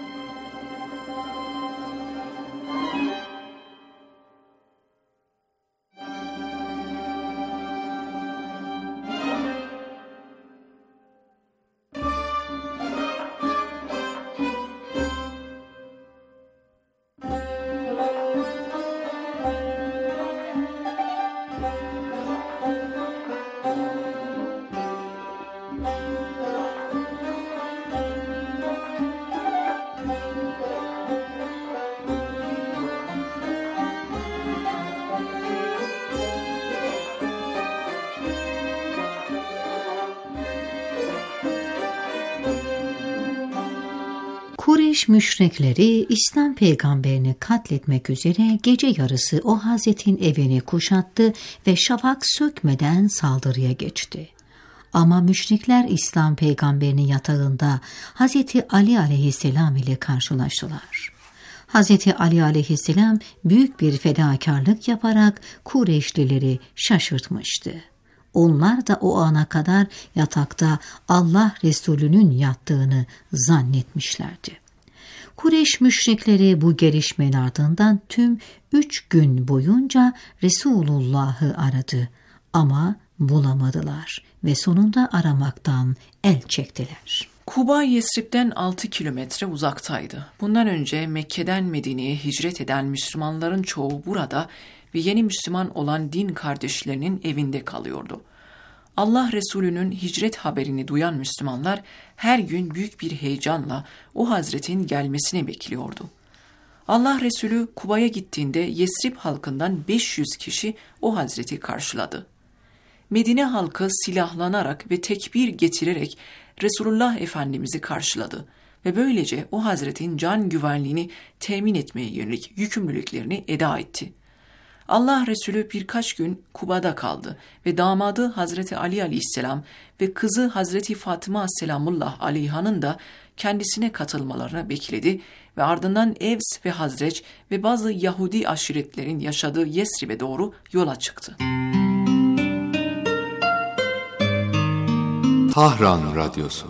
S5: Kureyş müşrikleri İslam peygamberini katletmek üzere gece yarısı o Hazretin evini kuşattı ve şafak sökmeden saldırıya geçti. Ama müşrikler İslam peygamberinin yatağında Hazreti Ali aleyhisselam ile karşılaştılar. Hazreti Ali aleyhisselam büyük bir fedakarlık yaparak Kureyşlileri şaşırtmıştı. Onlar da o ana kadar yatakta Allah Resulü'nün yattığını zannetmişlerdi. Kureyş müşrikleri bu gelişmenin ardından tüm 3 gün boyunca Resulullah'ı aradı ama bulamadılar ve sonunda aramaktan el çektiler.
S3: Kuba Yesrib'den 6 kilometre uzaktaydı. Bundan önce Mekke'den Medine'ye hicret eden Müslümanların çoğu burada ve yeni Müslüman olan din kardeşlerinin evinde kalıyordu. Allah Resulü'nün hicret haberini duyan Müslümanlar her gün büyük bir heyecanla o hazretin gelmesini bekliyordu. Allah Resulü Kuba'ya gittiğinde Yesrib halkından 500 kişi o hazreti karşıladı. Medine halkı silahlanarak ve tekbir getirerek Resulullah Efendimiz'i karşıladı ve böylece o hazretin can güvenliğini temin etmeye yönelik yükümlülüklerini eda etti. Allah Resulü birkaç gün Kuba'da kaldı ve damadı Hazreti Ali aleyhisselam ve kızı Hazreti Fatıma selamullah aleyhanın da kendisine katılmalarını bekledi ve ardından Evs ve Hazreç ve bazı Yahudi aşiretlerin yaşadığı Yesrib'e doğru yola çıktı.
S11: Tahran Radyosu.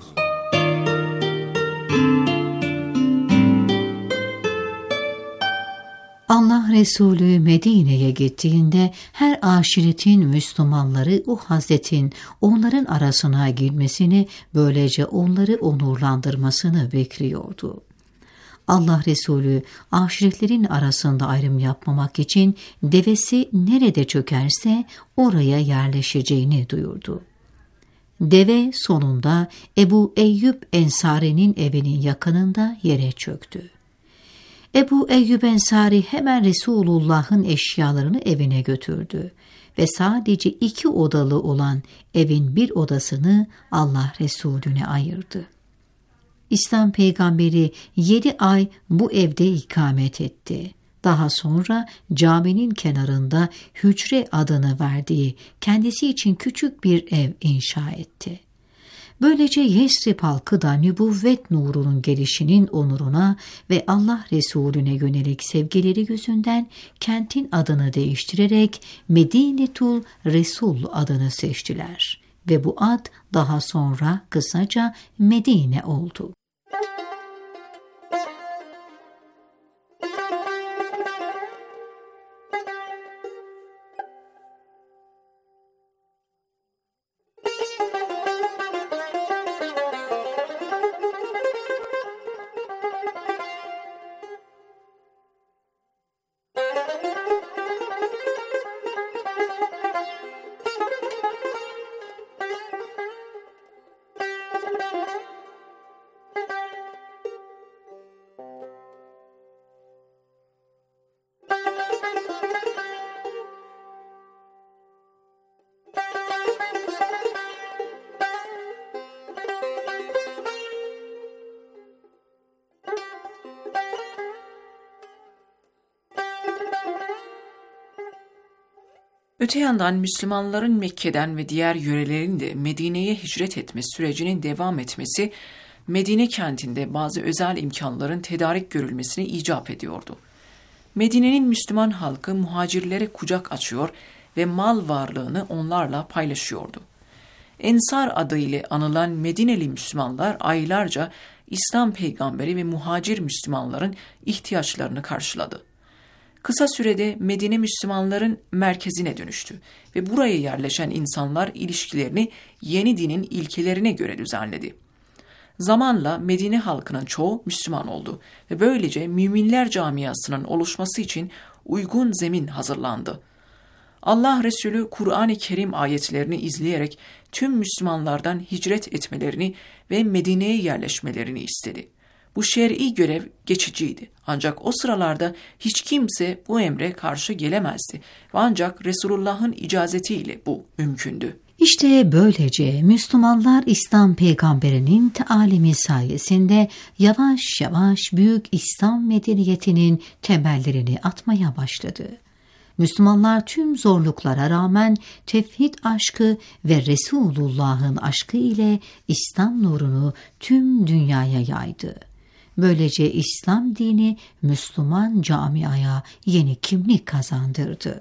S5: Allah Resulü Medine'ye gittiğinde her aşiretin Müslümanları o Hazretin onların arasına girmesini, böylece onları onurlandırmasını bekliyordu. Allah Resulü aşiretlerin arasında ayrım yapmamak için devesi nerede çökerse oraya yerleşeceğini duyurdu. Deve sonunda Ebu Eyyub Ensari'nin evinin yakınında yere çöktü. Ebu Eyyub Ensari hemen Resulullah'ın eşyalarını evine götürdü ve sadece 2 odalı olan evin bir odasını Allah Resulüne ayırdı. İslam peygamberi 7 ay bu evde ikamet etti. Daha sonra caminin kenarında Hücre adını verdiği kendisi için küçük bir ev inşa etti. Böylece Yesrib halkı da nübüvvet nurunun gelişinin onuruna ve Allah Resulüne yönelik sevgileri yüzünden kentin adını değiştirerek Medinetul Resul adını seçtiler ve bu ad daha sonra kısaca Medine oldu.
S3: Öte yandan Müslümanların Mekke'den ve diğer yörelerin de Medine'ye hicret etme sürecinin devam etmesi, Medine kentinde bazı özel imkanların tedarik görülmesini icap ediyordu. Medine'nin Müslüman halkı muhacirlere kucak açıyor ve mal varlığını onlarla paylaşıyordu. Ensar adıyla anılan Medineli Müslümanlar aylarca İslam peygamberi ve muhacir Müslümanların ihtiyaçlarını karşıladı. Kısa sürede Medine Müslümanların merkezine dönüştü ve buraya yerleşen insanlar ilişkilerini yeni dinin ilkelerine göre düzenledi. Zamanla Medine halkının çoğu Müslüman oldu ve böylece müminler camiasının oluşması için uygun zemin hazırlandı. Allah Resulü Kur'an-ı Kerim ayetlerini izleyerek tüm Müslümanlardan hicret etmelerini ve Medine'ye yerleşmelerini istedi. Bu şer'i görev geçiciydi. Ancak o sıralarda hiç kimse bu emre karşı gelemezdi. Ve ancak Resulullah'ın icazetiyle bu mümkündü.
S5: İşte böylece Müslümanlar İslam peygamberinin talimi sayesinde yavaş yavaş büyük İslam medeniyetinin temellerini atmaya başladı. Müslümanlar tüm zorluklara rağmen tevhid aşkı ve Resulullah'ın aşkı ile İslam nurunu tüm dünyaya yaydı. Böylece İslam dini Müslüman camiaya yeni kimlik kazandırdı.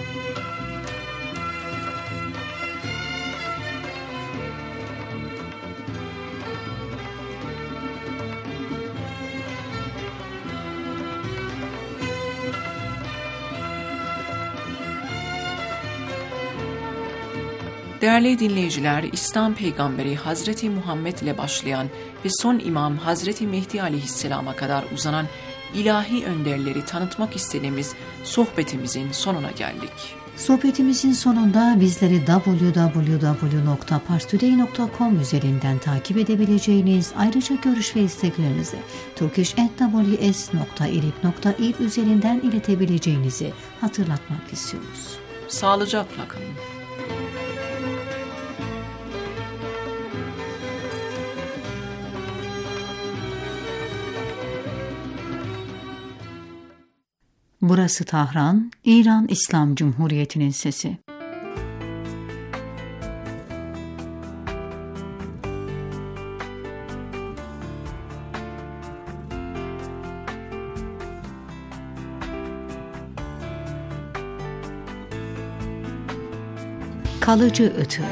S3: Değerli dinleyiciler, İslam peygamberi Hazreti Muhammed ile başlayan ve son imam Hazreti Mehdi aleyhisselama kadar uzanan ilahi önderleri tanıtmak istediğimiz sohbetimizin sonuna geldik.
S5: Sohbetimizin sonunda bizleri www.parstoday.com üzerinden takip edebileceğiniz, ayrıca görüş ve isteklerinizi turkish@ws.irib.ir üzerinden iletebileceğinizi hatırlatmak istiyoruz.
S3: Sağlıcakla kalın.
S5: Burası Tahran, İran İslam Cumhuriyeti'nin sesi. Kalıcı ıtır.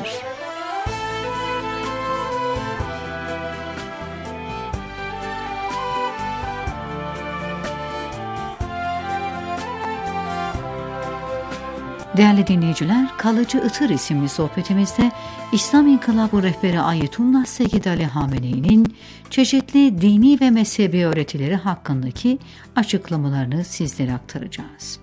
S5: Değerli dinleyiciler, Kalıcı Itır isimli sohbetimizde İslam İnkılabı rehberi Ayetullah Seyyid Ali Hamenei'nin çeşitli dini ve mezhebi öğretileri hakkındaki açıklamalarını sizlere aktaracağız.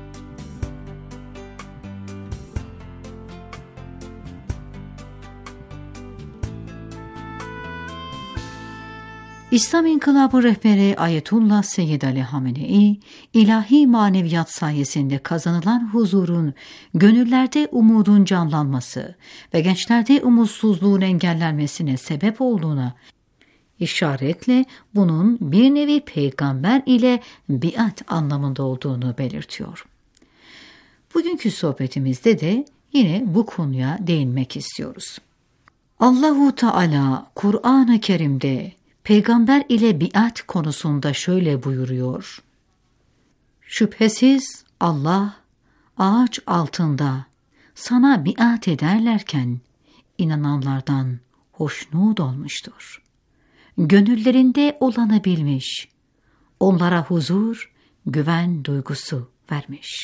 S5: İslam İnkılabı rehberi Ayetullah Seyyid Ali Hamenei, ilahi maneviyat sayesinde kazanılan huzurun, gönüllerde umudun canlanması ve gençlerde umutsuzluğun engellenmesine sebep olduğuna işaretle bunun bir nevi peygamber ile biat anlamında olduğunu belirtiyor. Bugünkü sohbetimizde de yine bu konuya değinmek istiyoruz. Allahu Teala Kur'an-ı Kerim'de peygamber ile biat konusunda şöyle buyuruyor. Şüphesiz Allah ağaç altında sana biat ederlerken inananlardan hoşnut olmuştur. Gönüllerinde olanı bilmiş, onlara huzur, güven duygusu vermiş.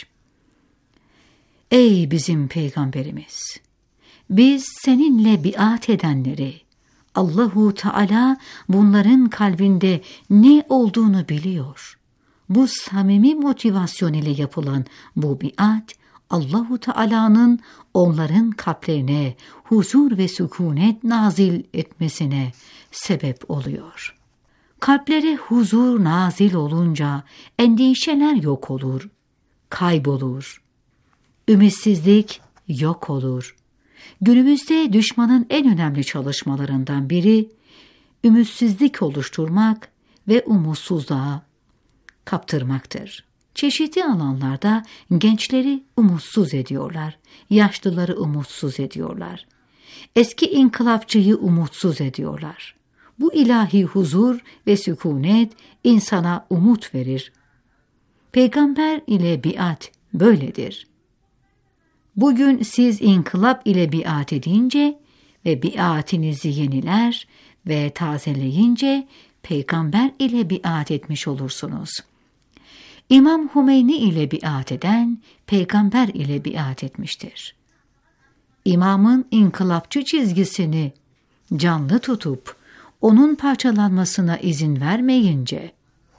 S5: Ey bizim peygamberimiz! Biz seninle biat edenleri, Allahu Teala bunların kalbinde ne olduğunu biliyor. Bu samimi motivasyon ile yapılan bu biat, Allahu Teala'nın onların kalplerine huzur ve sükunet nazil etmesine sebep oluyor. Kalplere huzur nazil olunca endişeler yok olur, kaybolur. Ümitsizlik yok olur. Günümüzde düşmanın en önemli çalışmalarından biri, ümitsizlik oluşturmak ve umutsuzluğa kaptırmaktır. Çeşitli alanlarda gençleri umutsuz ediyorlar, yaşlıları umutsuz ediyorlar. Eski inkılapçıyı umutsuz ediyorlar. Bu ilahi huzur ve sükunet insana umut verir. Peygamber ile biat böyledir. Bugün siz inkılap ile biat edince ve biatinizi yeniler ve tazeleyince peygamber ile biat etmiş olursunuz. İmam Hümeyni ile biat eden peygamber ile biat etmiştir. İmamın inkılapçı çizgisini canlı tutup onun parçalanmasına izin vermeyince,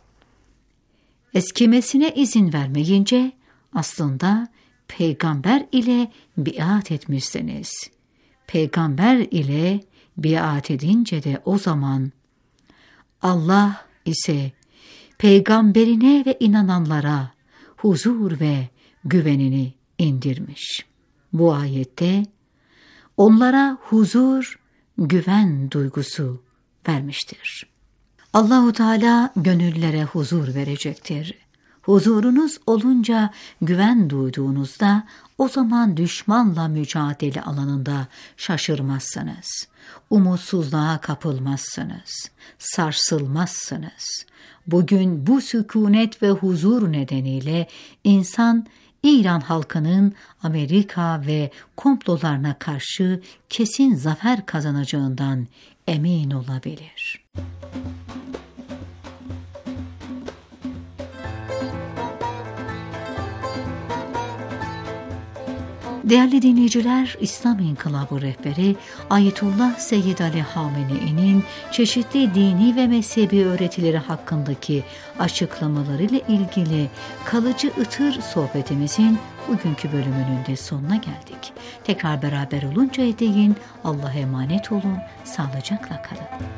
S5: eskimesine izin vermeyince aslında peygamber ile biat etmişsiniz. Peygamber ile biat edince de o zaman Allah ise peygamberine ve inananlara huzur ve güvenini indirmiş. Bu ayette onlara huzur, güven duygusu vermiştir. Allahu Teala gönüllere huzur verecektir. Huzurunuz olunca, güven duyduğunuzda o zaman düşmanla mücadele alanında şaşırmazsınız. Umutsuzluğa kapılmazsınız. Sarsılmazsınız. Bugün bu sükunet ve huzur nedeniyle insan İran halkının Amerika ve komplolarına karşı kesin zafer kazanacağından emin olabilir. Değerli dinleyiciler, İslam İnkılabı rehberi Ayetullah Seyyid Ali Hamenei'nin çeşitli dini ve mezhebi öğretileri hakkındaki açıklamalarıyla ilgili Kalıcı Itır sohbetimizin bugünkü bölümünün de sonuna geldik. Tekrar beraber oluncaya değin Allah'a emanet olun, sağlıcakla kalın.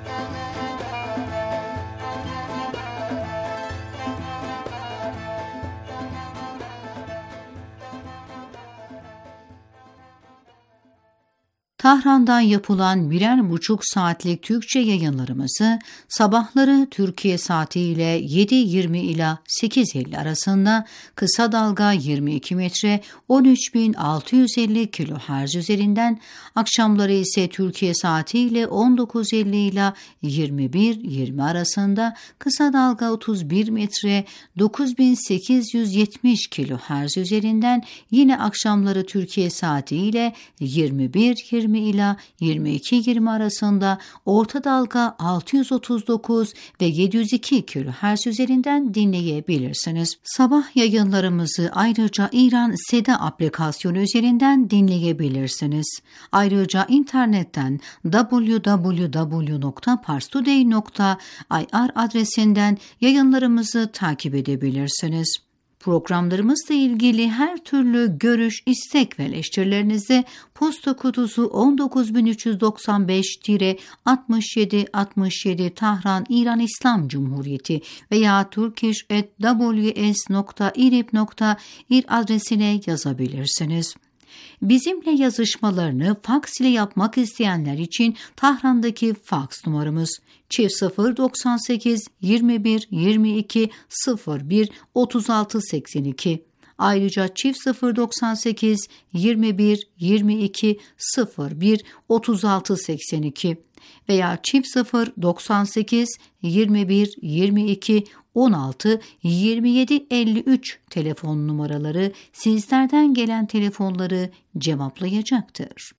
S5: Tahran'dan yapılan 1,5 saatlik Türkçe yayınlarımızı sabahları Türkiye saatiyle 7.20 ila 8.50 arasında kısa dalga 22 metre 13.650 kHz üzerinden, akşamları ise Türkiye saatiyle 19.50 ila 21.20 arasında kısa dalga 31 metre 9.870 kHz üzerinden, yine akşamları Türkiye saatiyle 21.20 ila 22.20 arasında orta dalga 639 ve 702 kHz üzerinden dinleyebilirsiniz. Sabah yayınlarımızı ayrıca İran Seda aplikasyonu üzerinden dinleyebilirsiniz. Ayrıca internetten www.parstoday.ir adresinden yayınlarımızı takip edebilirsiniz. Programlarımızla ilgili her türlü görüş, istek ve eleştirilerinizi posta kutusu 19365-6767 Tahran, İran İslam Cumhuriyeti veya turkish@ws.irib.ir adresine yazabilirsiniz. Bizimle yazışmalarını faks ile yapmak isteyenler için Tahran'daki faks numaramız +098 21 22 01 36 82. Ayrıca +098 21 22 01 36 82 veya +098 21 22 16 27 53 telefon numaraları sizlerden gelen telefonları cevaplayacaktır.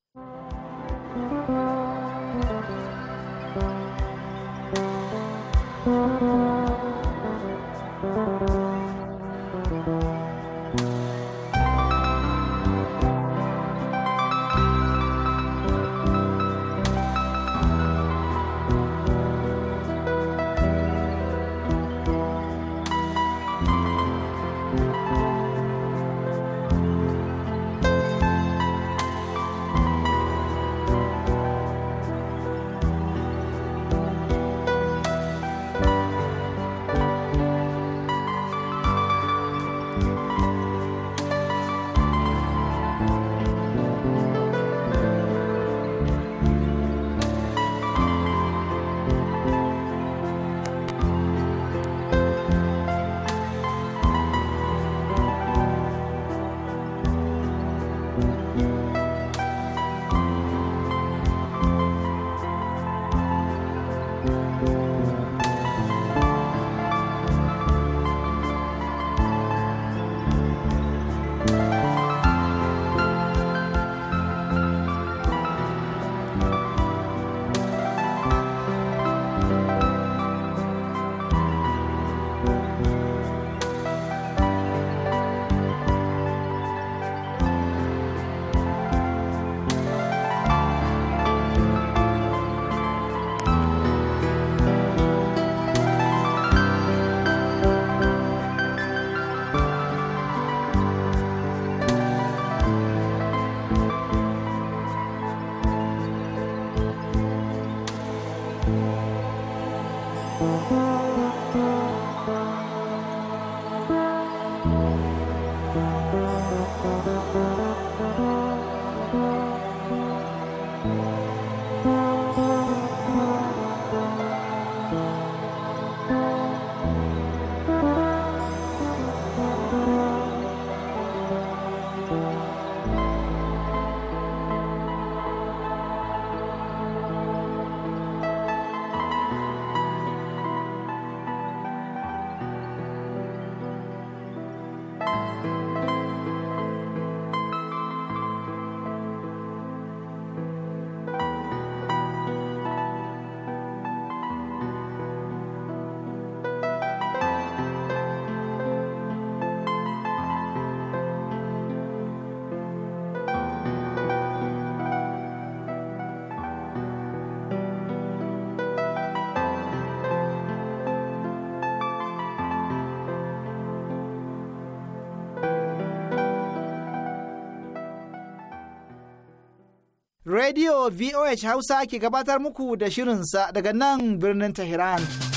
S14: Radio VOH Hausa ke gabatar muku da shirinsa daga nan birnin Tehran.